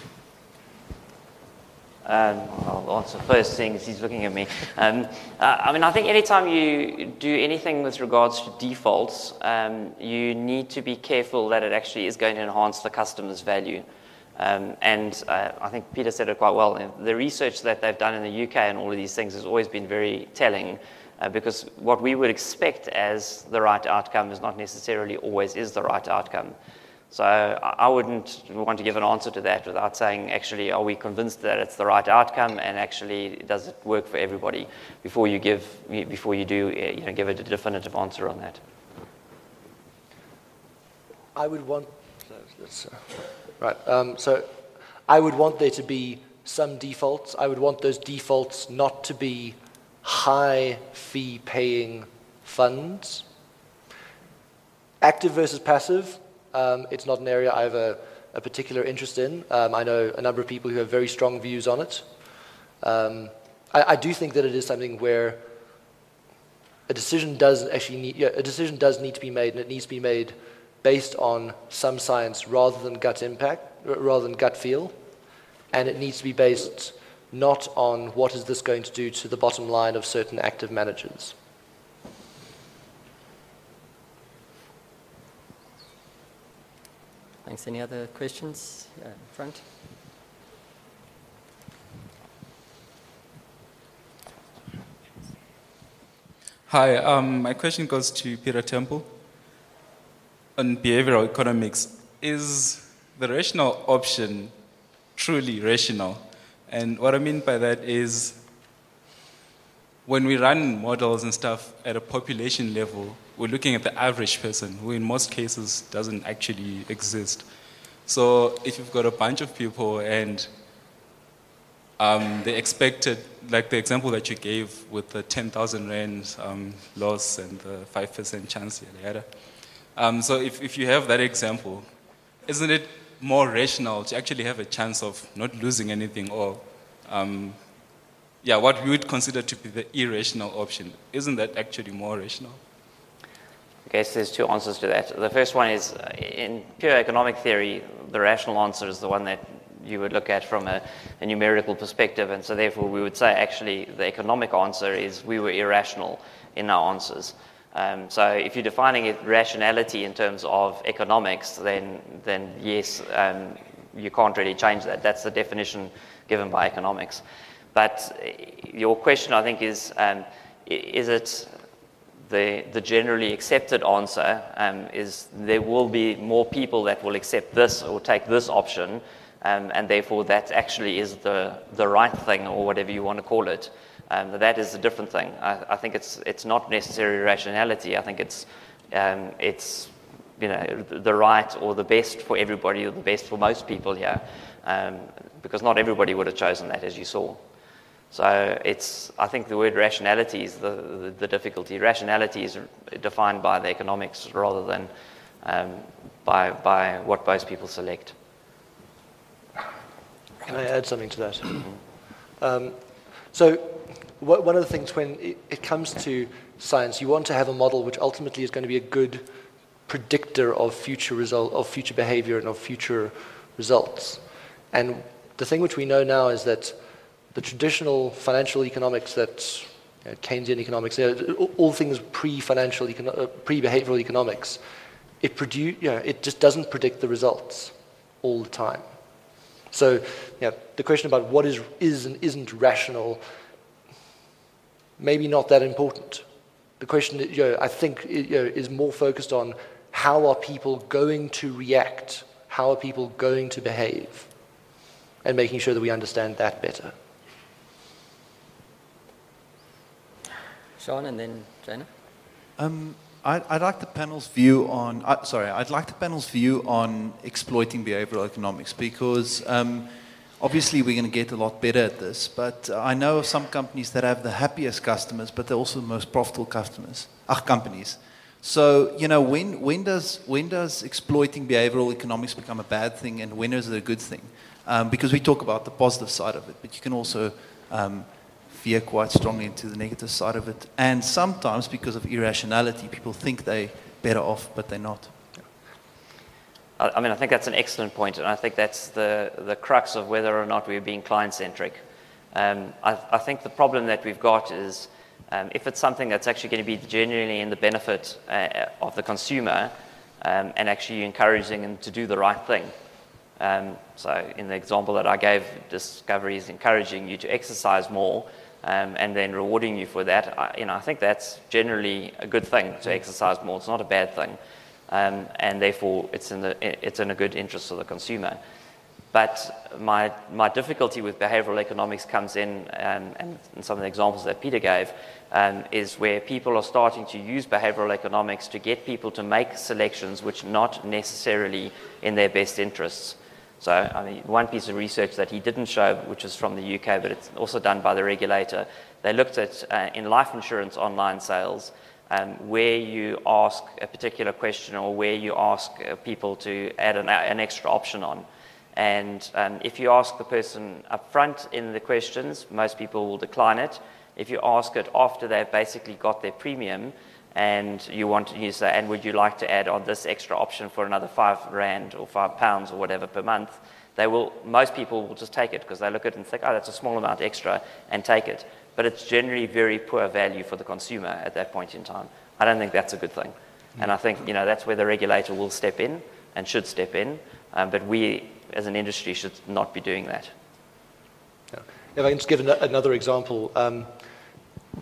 [SPEAKER 2] I'll answer first, seeing as he's looking at me. I think anytime you do anything with regards to defaults, you need to be careful that it actually is going to enhance the customer's value. I think Peter said it quite well. The research that they've done in the UK and all of these things has always been very telling, because what we would expect as the right outcome is not necessarily always is the right outcome. So I wouldn't want to give an answer to that without saying, actually, are we convinced that it's the right outcome, and actually, does it work for everybody before you give a definitive answer on that.
[SPEAKER 3] I would want, so I would want there to be some defaults. I would want those defaults not to be high fee paying funds. Active versus passive. It's not an area I have a particular interest in. I know a number of people who have very strong views on it. I do think that it is something where a decision does need to be made, and it needs to be made based on some science rather than gut feel, and it needs to be based not on what is this going to do to the bottom line of certain active managers.
[SPEAKER 1] Thanks. Any other questions? In front.
[SPEAKER 5] Hi, my question goes to Peter Temple on behavioral economics. Is the rational option truly rational? And what I mean by that is when we run models and stuff at a population level, we're looking at the average person, who in most cases doesn't actually exist. So if you've got a bunch of people and they expected, like the example that you gave with the 10,000 rand loss and the 5% chance, yada, yada. So if you have that example, isn't it more rational to actually have a chance of not losing anything, or what we would consider to be the irrational option? Isn't that actually more rational?
[SPEAKER 2] I guess there's two answers to that. The first one is, in pure economic theory, the rational answer is the one that you would look at from a numerical perspective, and so therefore we would say actually the economic answer is we were irrational in our answers. So if you're defining it rationality in terms of economics, then yes, you can't really change that. That's the definition given by economics. But your question, I think, is it the generally accepted answer is there will be more people that will accept this or take this option, and therefore that actually is the right thing, or whatever you want to call it. That is a different thing. I think it's not necessarily rationality. I think it's the right or the best for everybody, or the best for most people here, because not everybody would have chosen that, as you saw. So I think the word rationality is the difficulty. Rationality is defined by the economics rather than by what most people select.
[SPEAKER 3] Can I add something to that? So one of the things when it comes to science, you want to have a model which ultimately is going to be a good predictor of future behavior and of future results. And the thing which we know now is that the traditional financial economics, Keynesian economics, all things pre-behavioral economics, it just doesn't predict the results all the time. So the question about what is and isn't rational, maybe not that important. The question, I think, is more focused on how are people going to react, how are people going to behave, and making sure that we understand that better.
[SPEAKER 1] Sean, and then Jana.
[SPEAKER 6] I'd like the panel's view on. I'd like the panel's view on exploiting behavioral economics, because obviously we're going to get a lot better at this. But I know of some companies that have the happiest customers, but they're also the most profitable companies. So when does exploiting behavioral economics become a bad thing, and when is it a good thing? Because we talk about the positive side of it, but you can also veer quite strongly into the negative side of it. And sometimes, because of irrationality, people think they're better off, but they're not.
[SPEAKER 2] I think that's an excellent point, and I think that's the crux of whether or not we're being client-centric. I think the problem that we've got is if it's something that's actually going to be genuinely in the benefit of the consumer, and actually encouraging them to do the right thing. So in the example that I gave, Discovery is encouraging you to exercise more, and then rewarding you for that. I think that's generally a good thing, to exercise more. It's not a bad thing, and therefore it's in a good interest of the consumer. But my difficulty with behavioral economics comes in, and some of the examples that Peter gave, is where people are starting to use behavioral economics to get people to make selections which are not necessarily in their best interests. So, one piece of research that he didn't show, which is from the UK, but it's also done by the regulator, they looked at, in life insurance online sales, where you ask a particular question, or where you ask people to add an extra option on. And if you ask the person up front in the questions, most people will decline it. If you ask it after they've basically got their premium, and you want to use that, and would you like to add on this extra option for another £5 or £5 or whatever per month, most people will just take it, because they look at it and think, oh, that's a small amount extra, and take it. But it's generally very poor value for the consumer at that point in time. I don't think that's a good thing. And I think that's where the regulator will step in and should step in, but we as an industry should not be doing that.
[SPEAKER 3] If I can just give another example.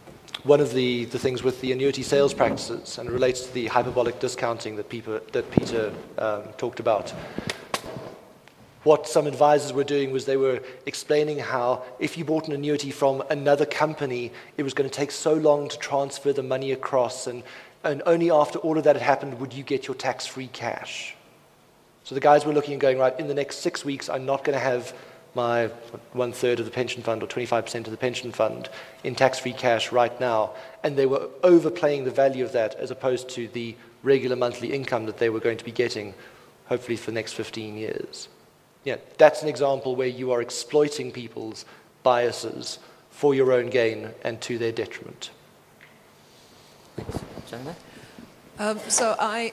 [SPEAKER 3] one of the things with the annuity sales practices, and it relates to the hyperbolic discounting that Peter talked about. What some advisors were doing was they were explaining how if you bought an annuity from another company, it was going to take so long to transfer the money across, and only after all of that had happened would you get your tax-free cash. So the guys were looking and going, right, in the next 6 weeks, I'm not going to have my 1/3 of the pension fund or 25% of the pension fund in tax-free cash right now. And they were overplaying the value of that as opposed to the regular monthly income that they were going to be getting, hopefully for the next 15 years. Yeah, that's an example where you are exploiting people's biases for your own gain and to their detriment.
[SPEAKER 7] So I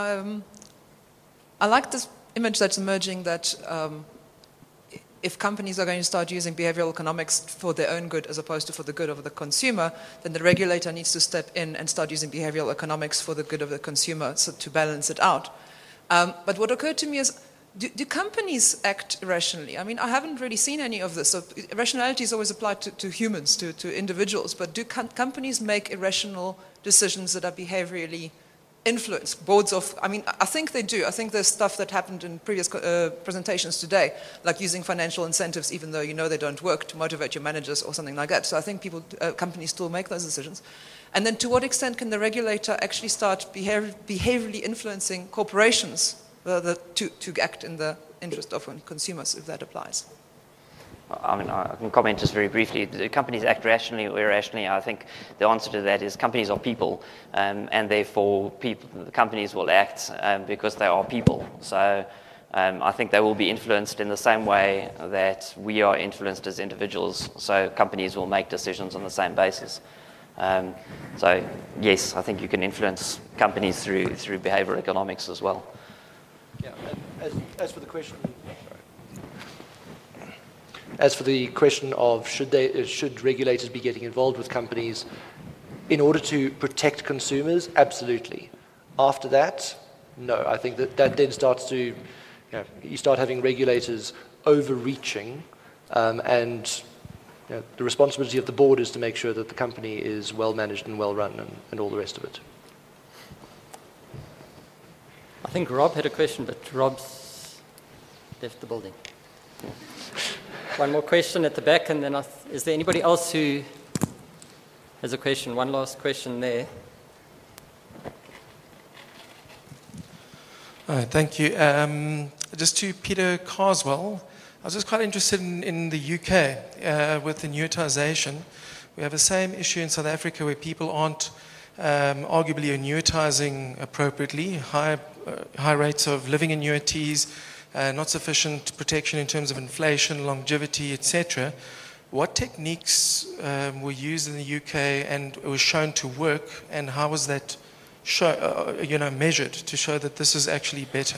[SPEAKER 7] like this image that's emerging that if companies are going to start using behavioral economics for their own good as opposed to for the good of the consumer, then the regulator needs to step in and start using behavioral economics for the good of the consumer, so to balance it out. But what occurred to me is, do companies act irrationally? I mean, I haven't really seen any of this. So irrationality is always applied to humans, to individuals. But do companies make irrational decisions that are behaviorally influenced? I think they do. I think there's stuff that happened in previous presentations today, like using financial incentives, even though you know they don't work, to motivate your managers or something like that. So I think companies still make those decisions. And then to what extent can the regulator actually start behaviorally influencing corporations to act in the interest of consumers, if that applies?
[SPEAKER 2] I mean, I can comment just very briefly. Do companies act rationally or irrationally? I think the answer to that is companies are people, and therefore the companies will act because they are people. So I think they will be influenced in the same way that we are influenced as individuals. So companies will make decisions on the same basis. So yes, I think you can influence companies through behavioral economics as well.
[SPEAKER 3] Yeah, as for the question, as for the question of should regulators be getting involved with companies in order to protect consumers, absolutely. After that, no. I think that then starts to, you start having regulators overreaching, and the responsibility of the board is to make sure that the company is well managed and well run and all the rest of it.
[SPEAKER 1] I think Rob had a question, but Rob's left the building. One more question at the back, and then is there anybody else who has a question? One last question there.
[SPEAKER 8] Thank you. Just to Peter Carswell, I was just quite interested in the UK with annuitization. We have the same issue in South Africa where people aren't arguably annuitizing appropriately, high rates of living annuities, not sufficient protection in terms of inflation, longevity, etc. What techniques were used in the UK and were shown to work, and how was that measured to show that this is actually better?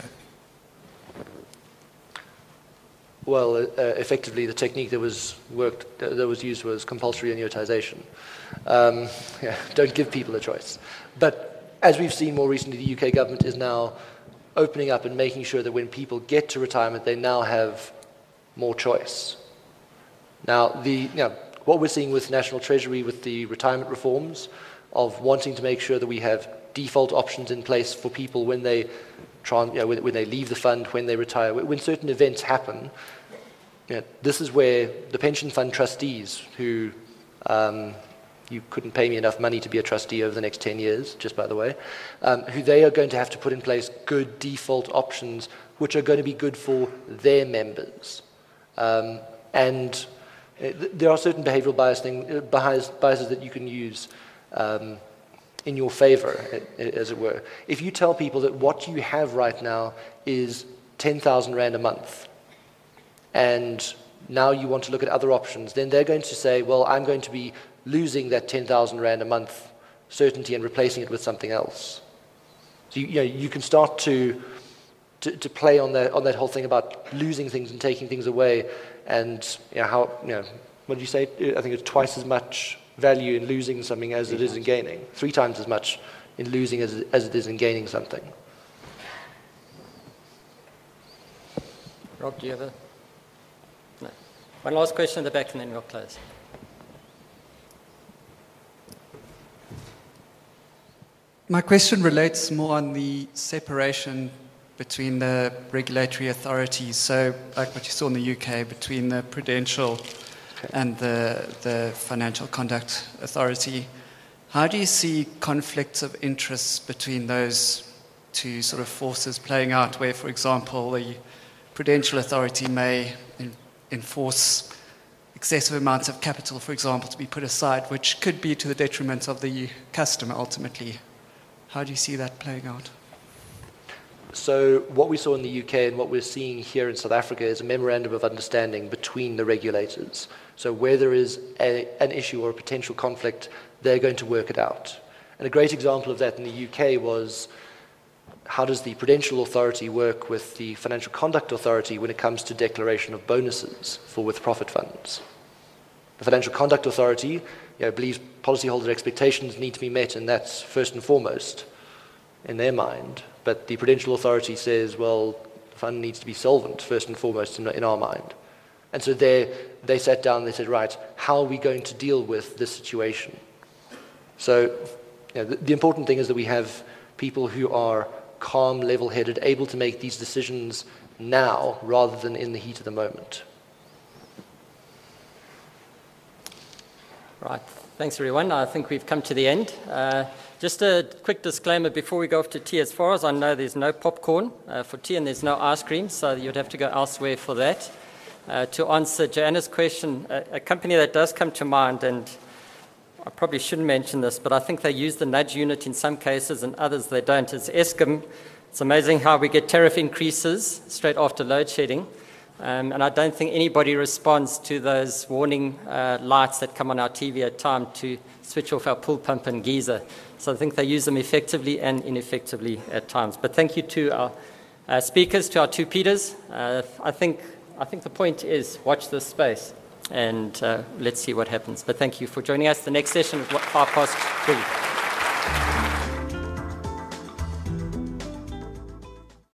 [SPEAKER 3] Well, effectively, the technique that was used was compulsory annuitization. Don't give people a choice. But as we've seen more recently, the UK government is now opening up and making sure that when people get to retirement, they now have more choice. Now, what we're seeing with National Treasury, with the retirement reforms, of wanting to make sure that we have default options in place for people when they when they leave the fund, when they retire, when certain events happen. This is where the pension fund trustees, who you couldn't pay me enough money to be a trustee over the next 10 years, just by the way, who they are going to have to put in place good default options which are going to be good for their members. And there are certain behavioral biases that you can use in your favor, as it were. If you tell people that what you have right now is 10,000 Rand a month, and now you want to look at other options, then they're going to say, well, I'm going to be losing that 10,000 Rand a month certainty and replacing it with something else. So you can start to play on that whole thing about losing things and taking things away, and what did you say? I think it's twice as much value in losing something as it is in gaining. 3 times as much in losing as it is in gaining something.
[SPEAKER 1] Rob, do you have a... No. One last question in the back and then we'll close.
[SPEAKER 9] My question relates more on the separation between the regulatory authorities. So, like what you saw in the UK, between the Prudential and the Financial Conduct Authority. How do you see conflicts of interest between those two sort of forces playing out, where, for example, the Prudential Authority may enforce excessive amounts of capital, for example, to be put aside, which could be to the detriment of the customer ultimately? How do you see that playing out?
[SPEAKER 3] So what we saw in the UK and what we're seeing here in South Africa is a memorandum of understanding between the regulators. So where there is an issue or a potential conflict, they're going to work it out. And a great example of that in the UK was, how does the Prudential Authority work with the Financial Conduct Authority when it comes to declaration of bonuses for with-profit funds? The Financial Conduct Authority believes policyholder expectations need to be met, and that's first and foremost in their mind. But the Prudential Authority says, well, the fund needs to be solvent, first and foremost in our mind. And so they sat down, they said, right, how are we going to deal with this situation? So the important thing is that we have people who are calm, level-headed, able to make these decisions now rather than in the heat of the moment.
[SPEAKER 1] Right. Thanks, everyone. I think we've come to the end. Just a quick disclaimer before we go off to tea. As far as I know, there's no popcorn for tea and there's no ice cream, so you'd have to go elsewhere for that. To answer Joanna's question, a company that does come to mind, and I probably shouldn't mention this, but I think they use the nudge unit in some cases and others they don't. It's Eskom. It's amazing how we get tariff increases straight after load shedding. And I don't think anybody responds to those warning lights that come on our TV at time to switch off our pool pump and geyser. So I think they use them effectively and ineffectively at times. But thank you to our speakers, to our two Peters. I think the point is watch this space and let's see what happens. But thank you for joining us. The next session is 3:05.